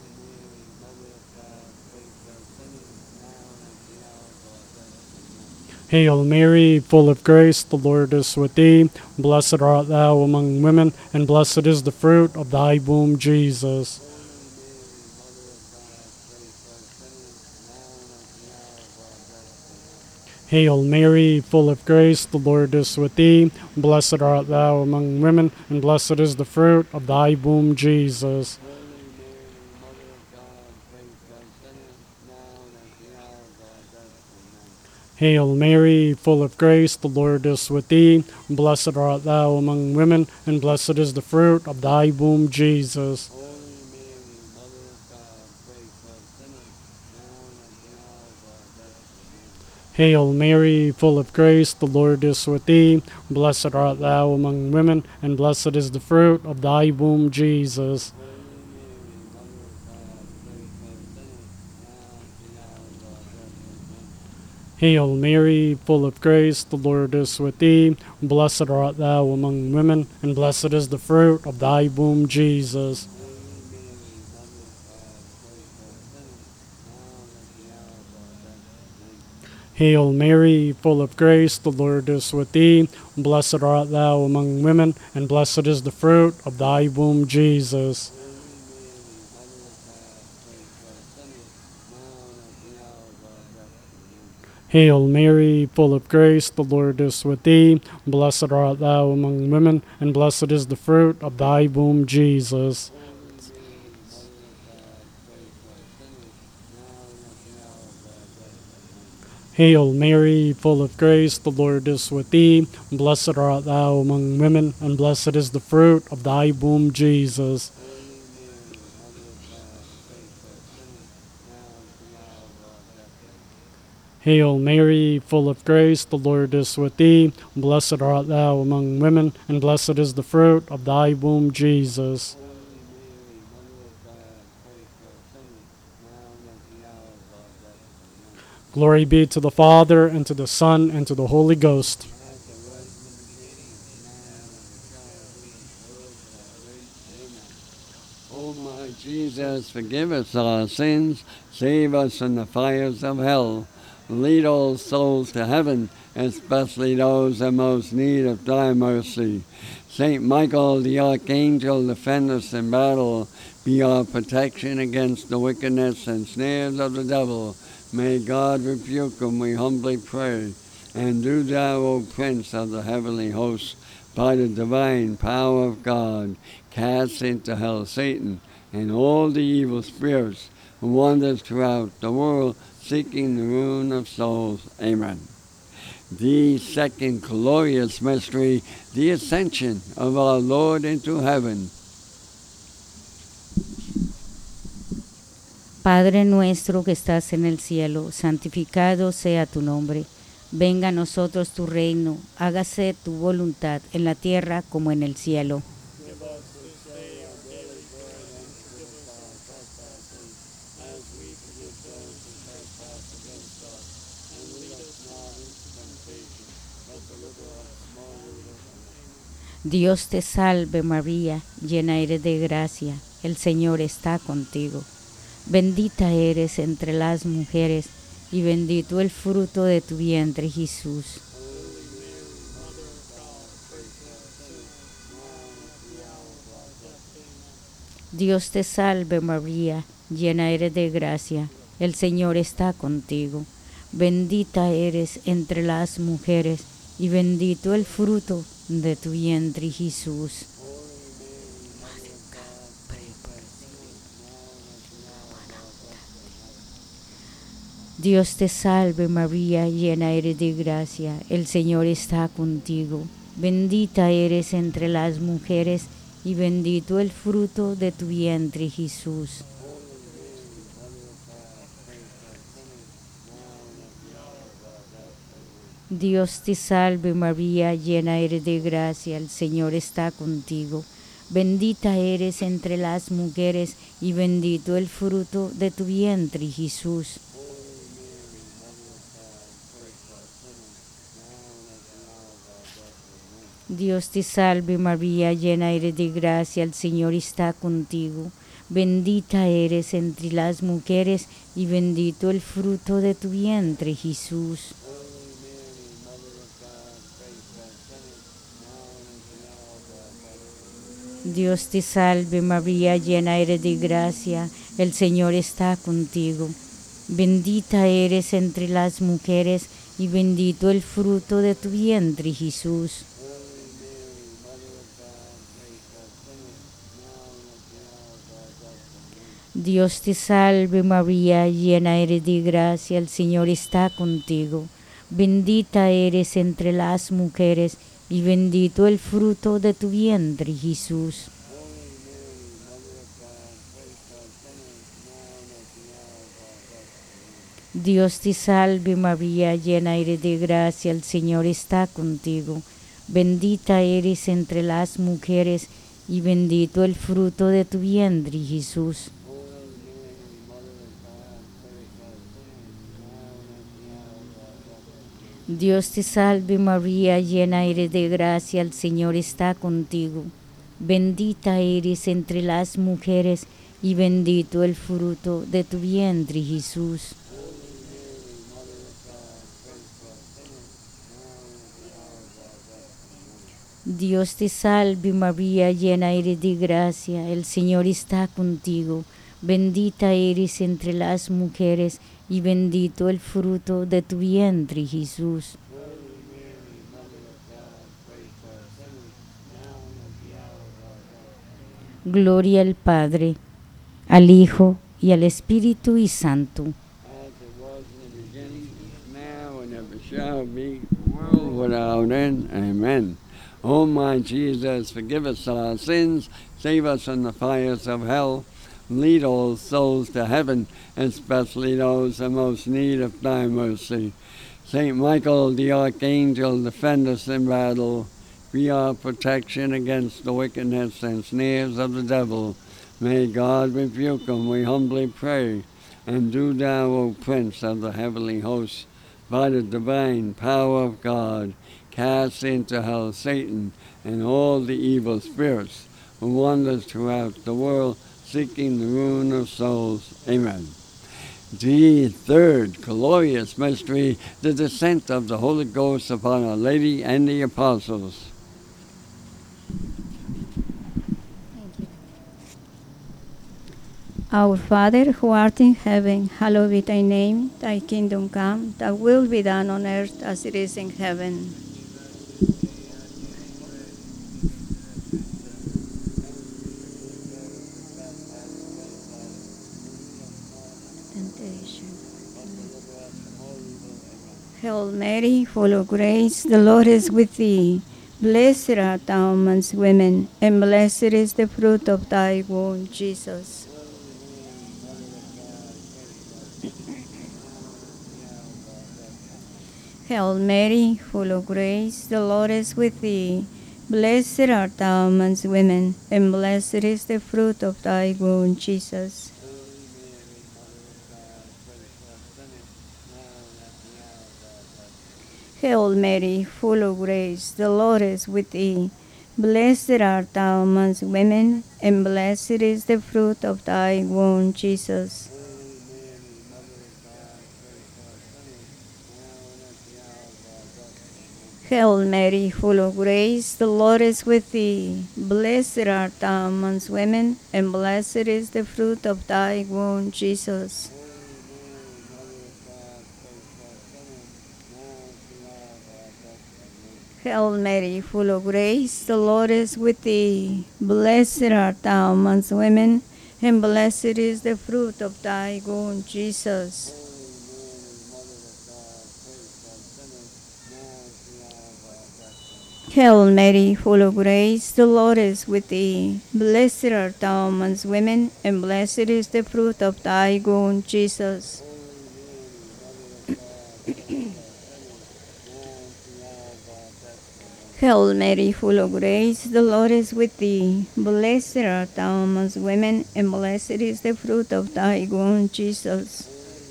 Hail Mary, full of grace, the Lord is with thee. Blessed art thou among women, and blessed is the fruit of thy womb, Jesus. Hail Mary, full of grace, the Lord is with thee. Blessed art thou among women, and blessed is the fruit of thy womb, Jesus. Hail Mary, full of grace, the Lord is with thee. Blessed art thou among women, and blessed is the fruit of thy womb, Jesus. Hail Mary, full of grace, the Lord is with thee. Blessed art thou among women, and blessed is the fruit of thy womb, Jesus. Hail Mary, full of grace, the Lord is with thee. Blessed art thou among women, and blessed is the fruit of thy womb, Jesus. Hail Mary, full of grace, the Lord is with thee. Blessed art thou among women, and blessed is the fruit of thy womb, Jesus. Hail Mary, full of grace, the Lord is with thee. Blessed art thou among women, and blessed is the fruit of thy womb, Jesus. Hail Mary, full of grace, the Lord is with thee. Blessed art thou among women, and blessed is the fruit of thy womb, Jesus. Hail Mary, full of grace, the Lord is with thee. Blessed art thou among women, and blessed is the fruit of thy womb, Jesus. Glory be to the Father, and to the Son, and to the Holy Ghost. O my Jesus, forgive us our sins, save us from the fires of hell. Lead all souls to heaven, especially those in most need of thy mercy. Saint Michael the Archangel, defend us in battle. Be our protection against the wickedness and snares of the devil. May God rebuke him, we humbly pray. And do thou, O Prince of the heavenly hosts, by the divine power of God, cast into hell Satan and all the evil spirits who wander throughout the world, seeking the ruin of souls. Amen. The second glorious mystery, the ascension of our Lord into heaven. Padre nuestro que estás en el cielo, santificado sea tu nombre. Venga a nosotros tu reino, hágase tu voluntad en la tierra como en el cielo. Dios te salve María, llena eres de gracia, el Señor está contigo. Bendita eres entre las mujeres, y bendito el fruto de tu vientre, Jesús. Dios te salve María, llena eres de gracia, el Señor está contigo. Bendita eres entre las mujeres, y bendito el fruto de tu vientre, Jesús. Dios te salve María, llena eres de gracia, el Señor está contigo. Bendita eres entre las mujeres, y bendito el fruto de tu vientre, Jesús. Dios te salve María, llena eres de gracia, el Señor está contigo. Bendita eres entre las mujeres, y bendito el fruto de tu vientre, Jesús. Dios te salve María, llena eres de gracia, el Señor está contigo. Bendita eres entre las mujeres, y bendito el fruto de tu vientre, Jesús. Dios te salve María, llena eres de gracia, el Señor está contigo. Bendita eres entre las mujeres, y bendito el fruto de tu vientre, Jesús. Dios te salve María, llena eres de gracia, el Señor está contigo. Bendita eres entre las mujeres, y bendito el fruto de tu vientre, Jesús. Dios te salve María, llena eres de gracia, el Señor está contigo. Bendita eres entre las mujeres y bendito el fruto de tu vientre, Jesús. Dios te salve María, llena eres de gracia, el Señor está contigo. Bendita eres entre las mujeres y bendito el fruto de tu vientre, Jesús. Dios te salve María, llena eres de gracia, el Señor está contigo. Bendita eres entre las mujeres y bendito el fruto de tu vientre, Jesús. Gloria al Padre, al Hijo y al Espíritu Santo. As it was in the beginning, is now, and ever shall be, world without end. Amen. O my Jesus, forgive us our sins, save us from the fires of hell, lead all souls to heaven, especially those in most need of thy mercy. Saint Michael, the archangel, defend us in battle. Be our protection against the wickedness and snares of the devil. May God rebuke him, we humbly pray. And do thou, O Prince of the heavenly hosts, by the divine power of God, cast into hell Satan and all the evil spirits who wander throughout the world, seeking the ruin of souls. Amen. The third glorious mystery, the descent of the Holy Ghost upon Our Lady and the Apostles. Our Father, who art in heaven, hallowed be thy name. Thy kingdom come, thy will be done on earth as it is in heaven. Hail Mary, full of grace, the Lord is with thee. Blessed art thou amongst women, and blessed is the fruit of thy womb, Jesus. Hail Mary, full of grace, the Lord is with thee. Blessed art thou amongst women, and blessed is the fruit of thy womb, Jesus. Hail Mary, full of grace, the Lord is with thee. Blessed art thou amongst women, and blessed is the fruit of thy womb, Jesus. Hail Mary, full of grace, the Lord is with thee. Blessed art thou amongst women, and blessed is the fruit of thy womb, Jesus. Hail Mary, full of grace, the Lord is with thee. Blessed art thou amongst women, and blessed is the fruit of thy womb, Jesus. Hail Mary, full of grace, the Lord is with thee. Blessed art thou amongst women, and blessed is the fruit of thy womb, Jesus. Hail Mary, full of grace, the Lord is with thee. Blessed art thou amongst women, and blessed is the fruit of thy womb, Jesus.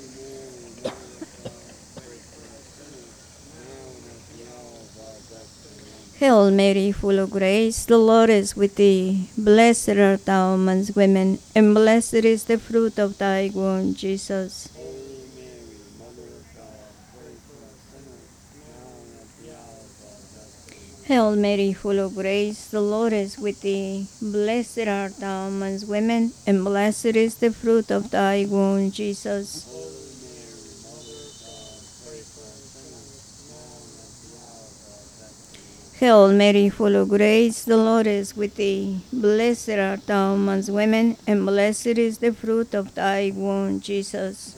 Hail Mary, full of grace, the Lord is with thee. Blessed art thou amongst women, and blessed is the fruit of thy womb, Jesus. Hail Mary, full of grace, the Lord is with thee. Blessed art thou amongst women, and blessed is the fruit of thy womb, Jesus. Hail Mary, full of grace, the Lord is with thee. Blessed art thou amongst women, and blessed is the fruit of thy womb, Jesus.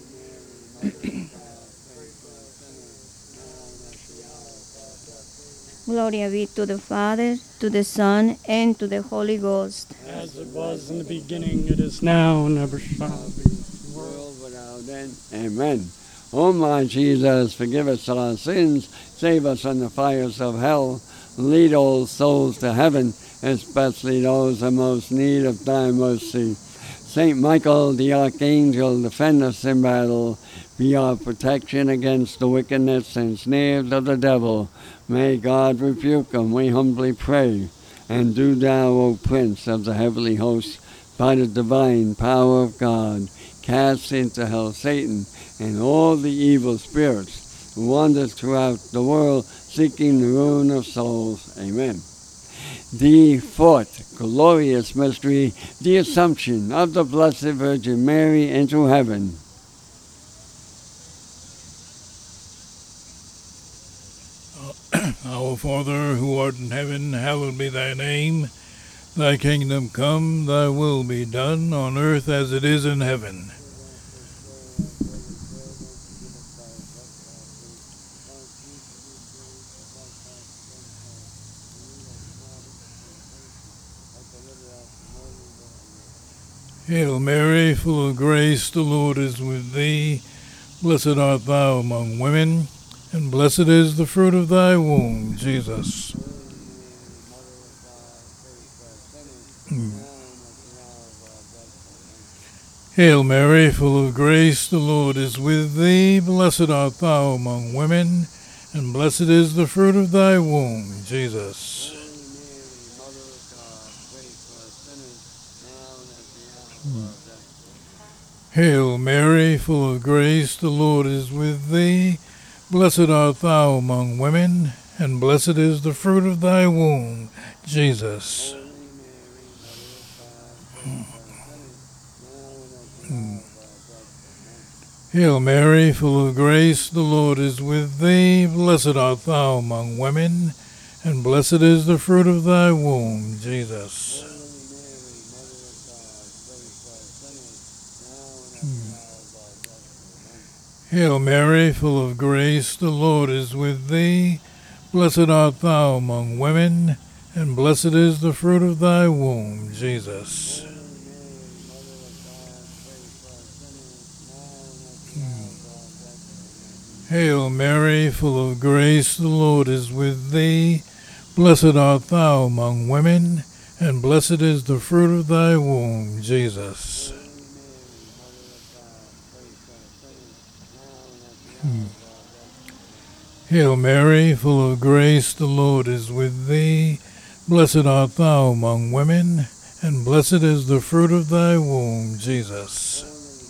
Glory be to the Father, to the Son, and to the Holy Ghost. As it was in the beginning, it is now, and ever shall be. World without without end. Amen. O my Jesus, forgive us our sins, save us from the fires of hell, lead all souls to heaven, especially those in most need of thy mercy. Saint Michael, the Archangel, defend us in battle. Be our protection against the wickedness and snares of the devil. May God rebuke him, we humbly pray. And do thou, O Prince of the heavenly host, by the divine power of God, cast into hell Satan and all the evil spirits who wander throughout the world seeking the ruin of souls. Amen. The fourth glorious mystery, the Assumption of the Blessed Virgin Mary into heaven. Our Father, who art in heaven, hallowed be thy name. Thy kingdom come, thy will be done, on earth as it is in heaven. Hail Mary, full of grace, the Lord is with thee. Blessed art thou among women, and blessed is the fruit of thy womb, Jesus. Hail Mary, full of grace, the Lord is with thee. Blessed art thou among women, and blessed is the fruit of thy womb, Jesus. Hail Mary, full of grace, the Lord is with thee. Blessed art thou among women, and blessed is the fruit of thy womb, Jesus. Hail Mary, full of grace, the Lord is with thee. Blessed art thou among women, and blessed is the fruit of thy womb, Jesus. Hail Mary, full of grace, the Lord is with thee. Blessed art thou among women, and blessed is the fruit of thy womb, Jesus. Hail Mary, full of grace, the Lord is with thee. Blessed art thou among women, and blessed is the fruit of thy womb, Jesus. Hail Mary, full of grace, the Lord is with thee. Blessed art thou among women, and blessed is the fruit of thy womb, Jesus.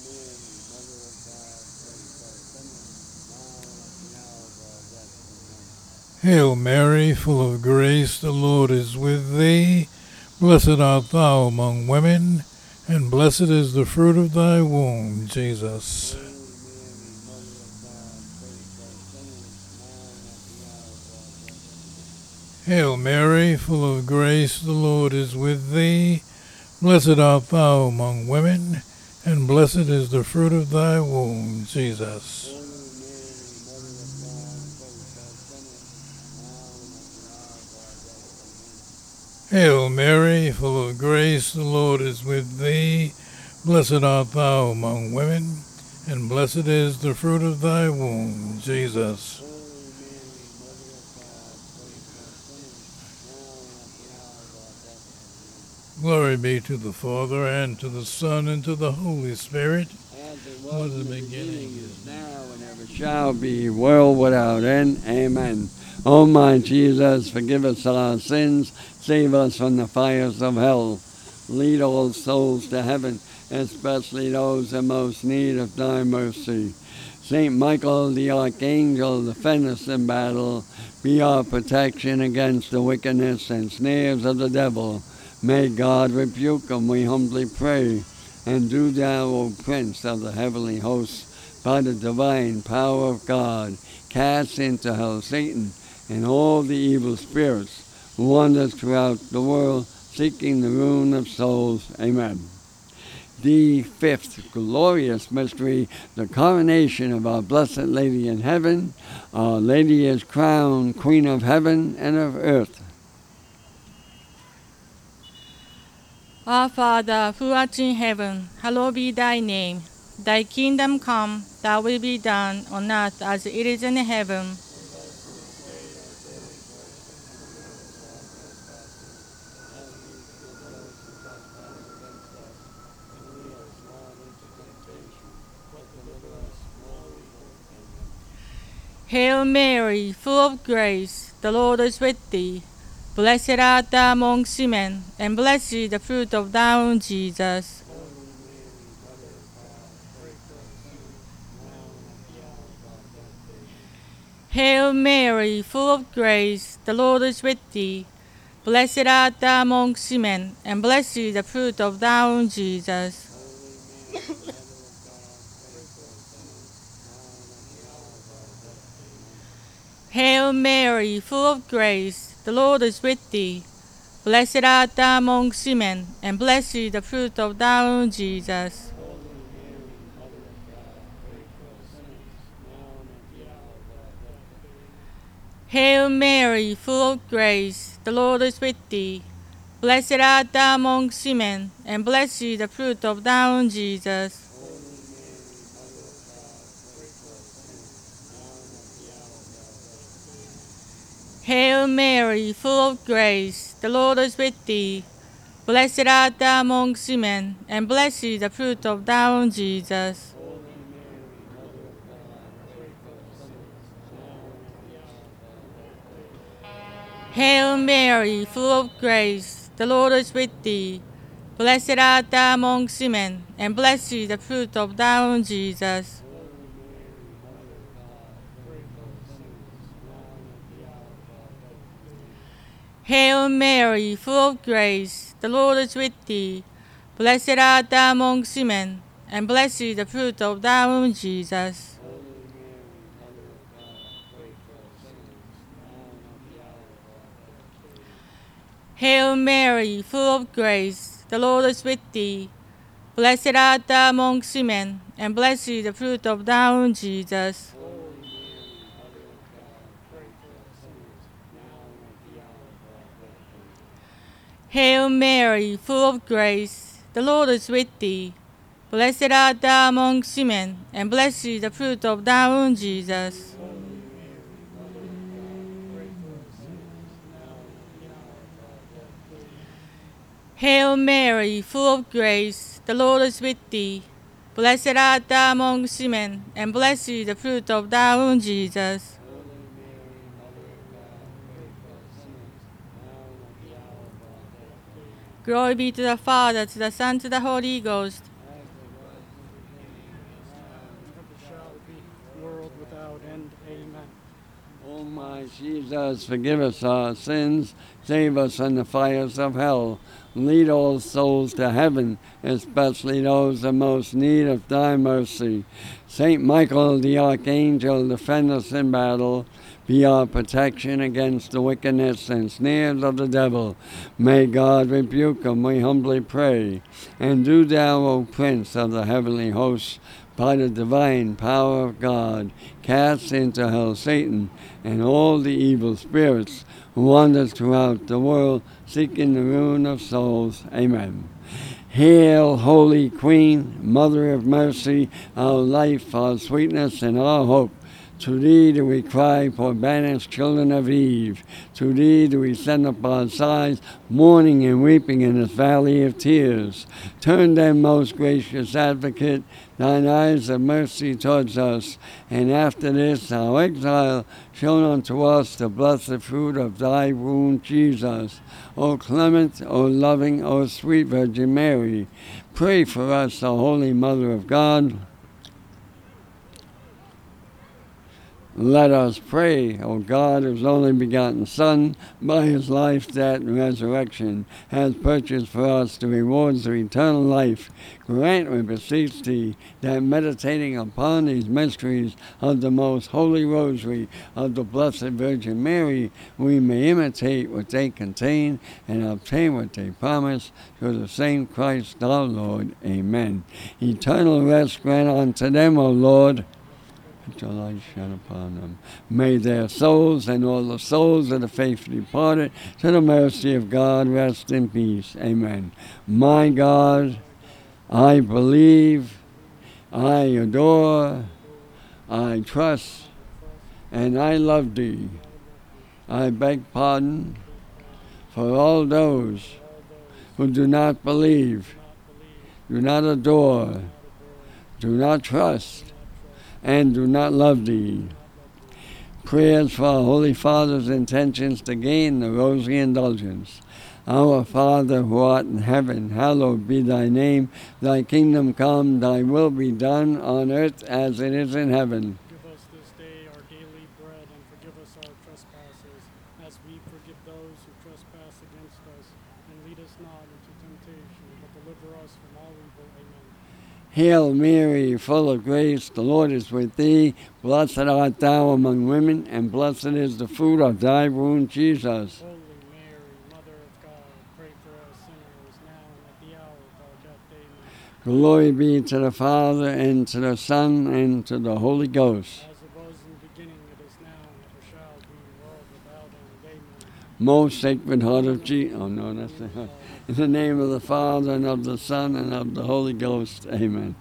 Hail Mary, full of grace, the Lord is with thee. Blessed art thou among women, and blessed is the fruit of thy womb, Jesus. Hail Mary, full of grace, the Lord is with thee. Blessed art thou among women, and blessed is the fruit of thy womb, Jesus. Hail Mary, full of grace, the Lord is with thee. Blessed art thou among women, and blessed is the fruit of thy womb, Jesus. Glory be to the Father, and to the Son, and to the Holy Spirit. As it was in the beginning, is now, and ever shall be, world without end. Amen. O my Jesus, forgive us our sins, save us from the fires of hell. Lead all souls to heaven, especially those in most need of thy mercy. Saint Michael, the Archangel, defend us in battle. Be our protection against the wickedness and snares of the devil. May God rebuke him, we humbly pray. And do thou, O Prince of the heavenly hosts, by the divine power of God, cast into hell Satan and all the evil spirits who wander throughout the world seeking the ruin of souls. Amen. The fifth glorious mystery, the coronation of our Blessed Lady in heaven. Our Lady is crowned Queen of heaven and of earth. Our Father, who art in heaven, hallowed be thy name. Thy kingdom come, thy will be done on earth as it is in heaven. Hail Mary, full of grace, the Lord is with thee. Blessed art thou amongst women, and blessed is the fruit of thy womb, Jesus. Hail Mary, full of grace, the Lord is with thee. Blessed art thou amongst women, and blessed is the fruit of thy womb, Jesus. Hail Mary, full of grace, the Lord is with thee. Blessed art thou amongst women, and blessed is the fruit of thy womb, Jesus. Hail Mary, full of grace, the Lord is with thee. Blessed art thou amongst women, and blessed is the fruit of thy womb, Jesus. Hail Mary, full of grace, the Lord is with thee. Blessed art thou amongst women, and blessed is the fruit of thy womb, Jesus. Hail Mary, full of grace, the Lord is with thee. Blessed art thou amongst women, and blessed is the fruit of thy womb, Jesus. Hail Mary, full of grace, the Lord is with thee. Blessed art thou amongst women, and blessed is the fruit of thy womb, Jesus. Hail Mary, full of grace, the Lord is with thee. Blessed art thou amongst women, and blessed is the fruit of thy womb, Jesus. Hail Mary, full of grace, the Lord is with thee. Blessed art thou amongst women, and blessed is the fruit of thy womb, Jesus. Hail Mary, full of grace, the Lord is with thee. Blessed art thou amongst women, and blessed is the fruit of thy womb, Jesus. Glory be to the Father, to the Son, to the Holy Ghost. World without end. Amen. O my Jesus, forgive us our sins, save us from the fires of hell. Lead all souls to heaven, especially those in most need of thy mercy. Saint Michael the Archangel, defend us in battle. Be our protection against the wickedness and snares of the devil. May God rebuke him, we humbly pray. And do thou, O Prince of the heavenly hosts, by the divine power of God, cast into hell Satan and all the evil spirits who wander throughout the world, seeking the ruin of souls. Amen. Hail, Holy Queen, Mother of Mercy, our life, our sweetness, and our hope. To thee do we cry, poor banished children of Eve. To thee do we send up our sighs, mourning and weeping in this valley of tears. Turn then, most gracious advocate, thine eyes of mercy towards us, and after this our exile, show unto us the blessed fruit of thy womb, Jesus. O clement, O loving, O sweet Virgin Mary, pray for us, O Holy Mother of God. Let us pray, O God, whose only begotten Son, by his life, death, and resurrection, has purchased for us the rewards of eternal life. Grant, we beseech thee, that meditating upon these mysteries of the most holy rosary of the Blessed Virgin Mary, we may imitate what they contain and obtain what they promise, through the same Christ our Lord. Amen. Eternal rest grant unto them, O Lord. Let your light shine upon them. May their souls and all the souls of the faithful departed to the mercy of God rest in peace. Amen. My God, I believe. I adore, I trust, and I love thee. I beg pardon for all those who do not believe, do not adore, do not trust, and do not love thee. Prayers for our Holy Father's intentions to gain the rosary indulgence. Our Father who art in heaven, hallowed be thy name. Thy kingdom come, thy will be done on earth as it is in heaven. Give us this day our daily bread, and forgive us our trespasses, as we forgive those who trespass against us. And lead us not into temptation, but deliver us from all evil. Amen. Hail Mary, full of grace, the Lord is with thee. Blessed art thou among women, and blessed is the fruit of thy womb, Jesus. Holy Mary, Mother of God, pray for us sinners, now and at the hour of our death. Amen. Glory be to the Father, and to the Son, and to the Holy Ghost. As it was in the beginning, it is now, and ever shall be, world without end. Amen. Most Sacred Heart of Jesus. Oh, no, that's the heart. In the name of the Father, and of the Son, and of the Holy Ghost. Amen.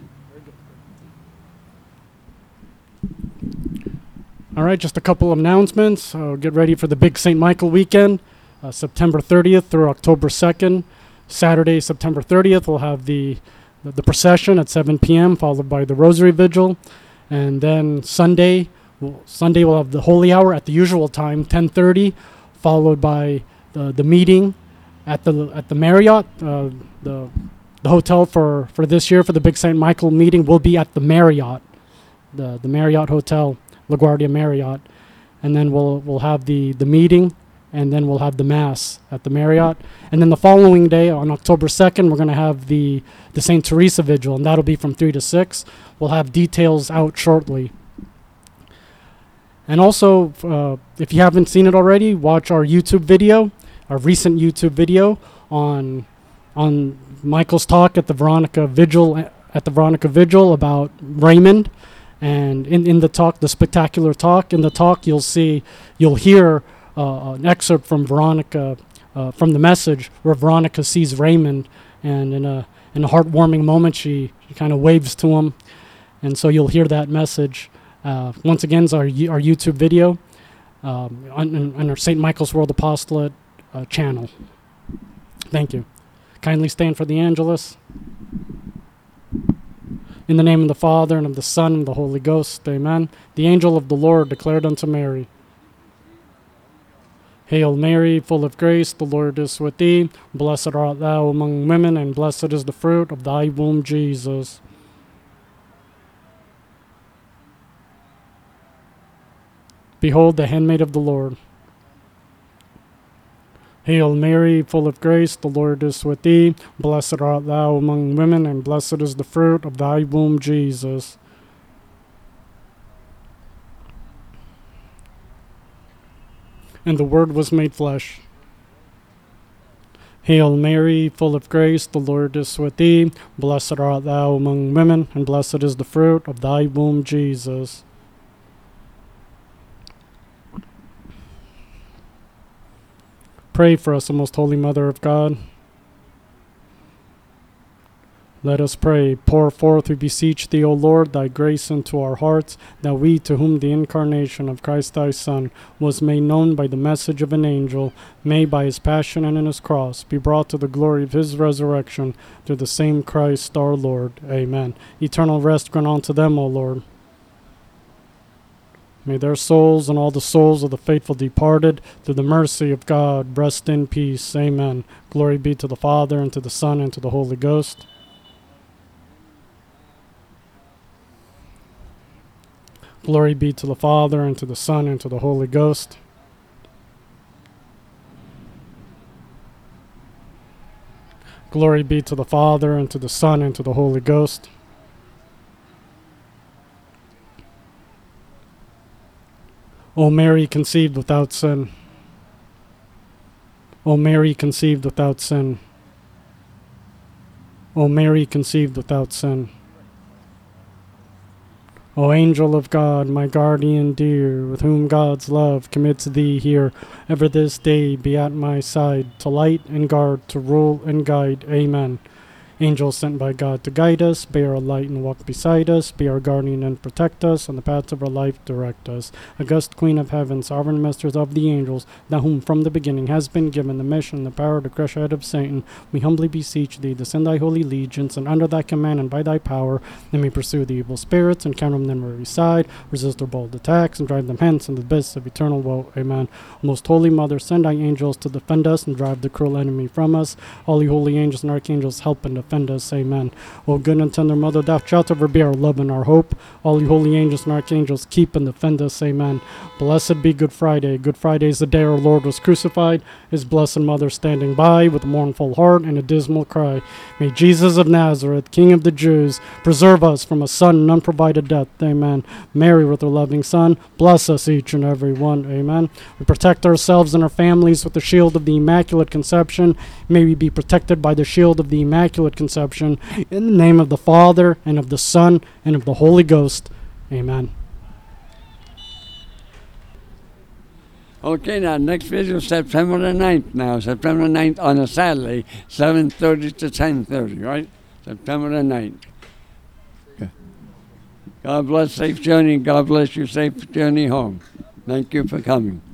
All right, just a couple of announcements. Get ready for the big St. Michael weekend, September 30th through October 2nd. Saturday, September 30th, we'll have the procession at 7 p.m., followed by the Rosary Vigil. And then Sunday we'll have the Holy Hour at the usual time, 10:30, followed by the meeting at the Marriott. The hotel for this year for the big St. Michael meeting will be at the Marriott, the Marriott Hotel, LaGuardia Marriott. And then we'll have the meeting, and then we'll have the Mass at the Marriott. And then the following day, on October 2nd, we're going to have the St. Teresa Vigil, and that'll be from 3 to 6. We'll have details out shortly. And also, if you haven't seen it already, watch our YouTube video, our recent YouTube video on Michael's talk at the Veronica Vigil about Raymond. And in the talk, the spectacular talk, in the talk you'll hear an excerpt from Veronica, from the message where Veronica sees Raymond, and in a heartwarming moment she kind of waves to him, and so you'll hear that message. Once again, it's our YouTube video on our St. Michael's World Apostolate channel. Thank you. Kindly stand for the Angelus. In the name of the Father, and of the Son, and of the Holy Ghost. Amen. The angel of the Lord declared unto Mary, Hail Mary, full of grace, the Lord is with thee. Blessed art thou among women, and blessed is the fruit of thy womb, Jesus. Behold the handmaid of the Lord. Hail Mary, full of grace, the Lord is with thee. Blessed art thou among women, and blessed is the fruit of thy womb, Jesus. And the Word was made flesh. Hail Mary, full of grace, the Lord is with thee. Blessed art thou among women, and blessed is the fruit of thy womb, Jesus. Pray for us, O most holy Mother of God. Let us pray. Pour forth, we beseech thee, O Lord, thy grace into our hearts, that we, to whom the incarnation of Christ thy Son was made known by the message of an angel, may by his passion and in his cross be brought to the glory of his resurrection, through the same Christ our Lord. Amen. Eternal rest grant unto them, O Lord. May their souls and all the souls of the faithful departed, through the mercy of God, rest in peace. Amen. Glory be to the Father, and to the Son, and to the Holy Ghost. Glory be to the Father, and to the Son, and to the Holy Ghost. Glory be to the Father, and to the Son, and to the Holy Ghost. O Mary, conceived without sin. O Mary, conceived without sin. O Mary, conceived without sin. O angel of God, my guardian dear, with whom God's love commits thee here, ever this day be at my side, to light and guard, to rule and guide. Amen. Angels sent by God to guide us, be our light and walk beside us, be our guardian and protect us, on the paths of our life direct us. August Queen of Heaven, sovereign mistress of the angels, thou whom from the beginning has been given the mission and the power to crush the head of Satan, we humbly beseech thee to send thy holy legions, and under thy command and by thy power, they may pursue the evil spirits, encounter them on every side, resist their bold attacks, and drive them hence in the abyss of eternal woe. Amen. Most Holy Mother, send thy angels to defend us and drive the cruel enemy from us. All ye holy angels and archangels, help and defend us. Amen. O good and tender Mother, thou shalt ever be our love and our hope. All ye holy angels and archangels, keep and defend us. Amen. Blessed be Good Friday. Good Friday is the day our Lord was crucified. His blessed Mother standing by with a mournful heart and a dismal cry. May Jesus of Nazareth, King of the Jews, preserve us from a sudden and unprovided death. Amen. Mary, with her loving Son, bless us each and every one. Amen. We protect ourselves and our families with the shield of the Immaculate Conception. May we be protected by the shield of the Immaculate Conception. In the name of the Father, and of the Son, and of the Holy Ghost. Amen. Okay, now, next video is September the 9th now. September the 9th on a Saturday, 7:30 to 10:30, right? September the 9th. Okay. God bless, safe journey. God bless you, safe journey home. Thank you for coming.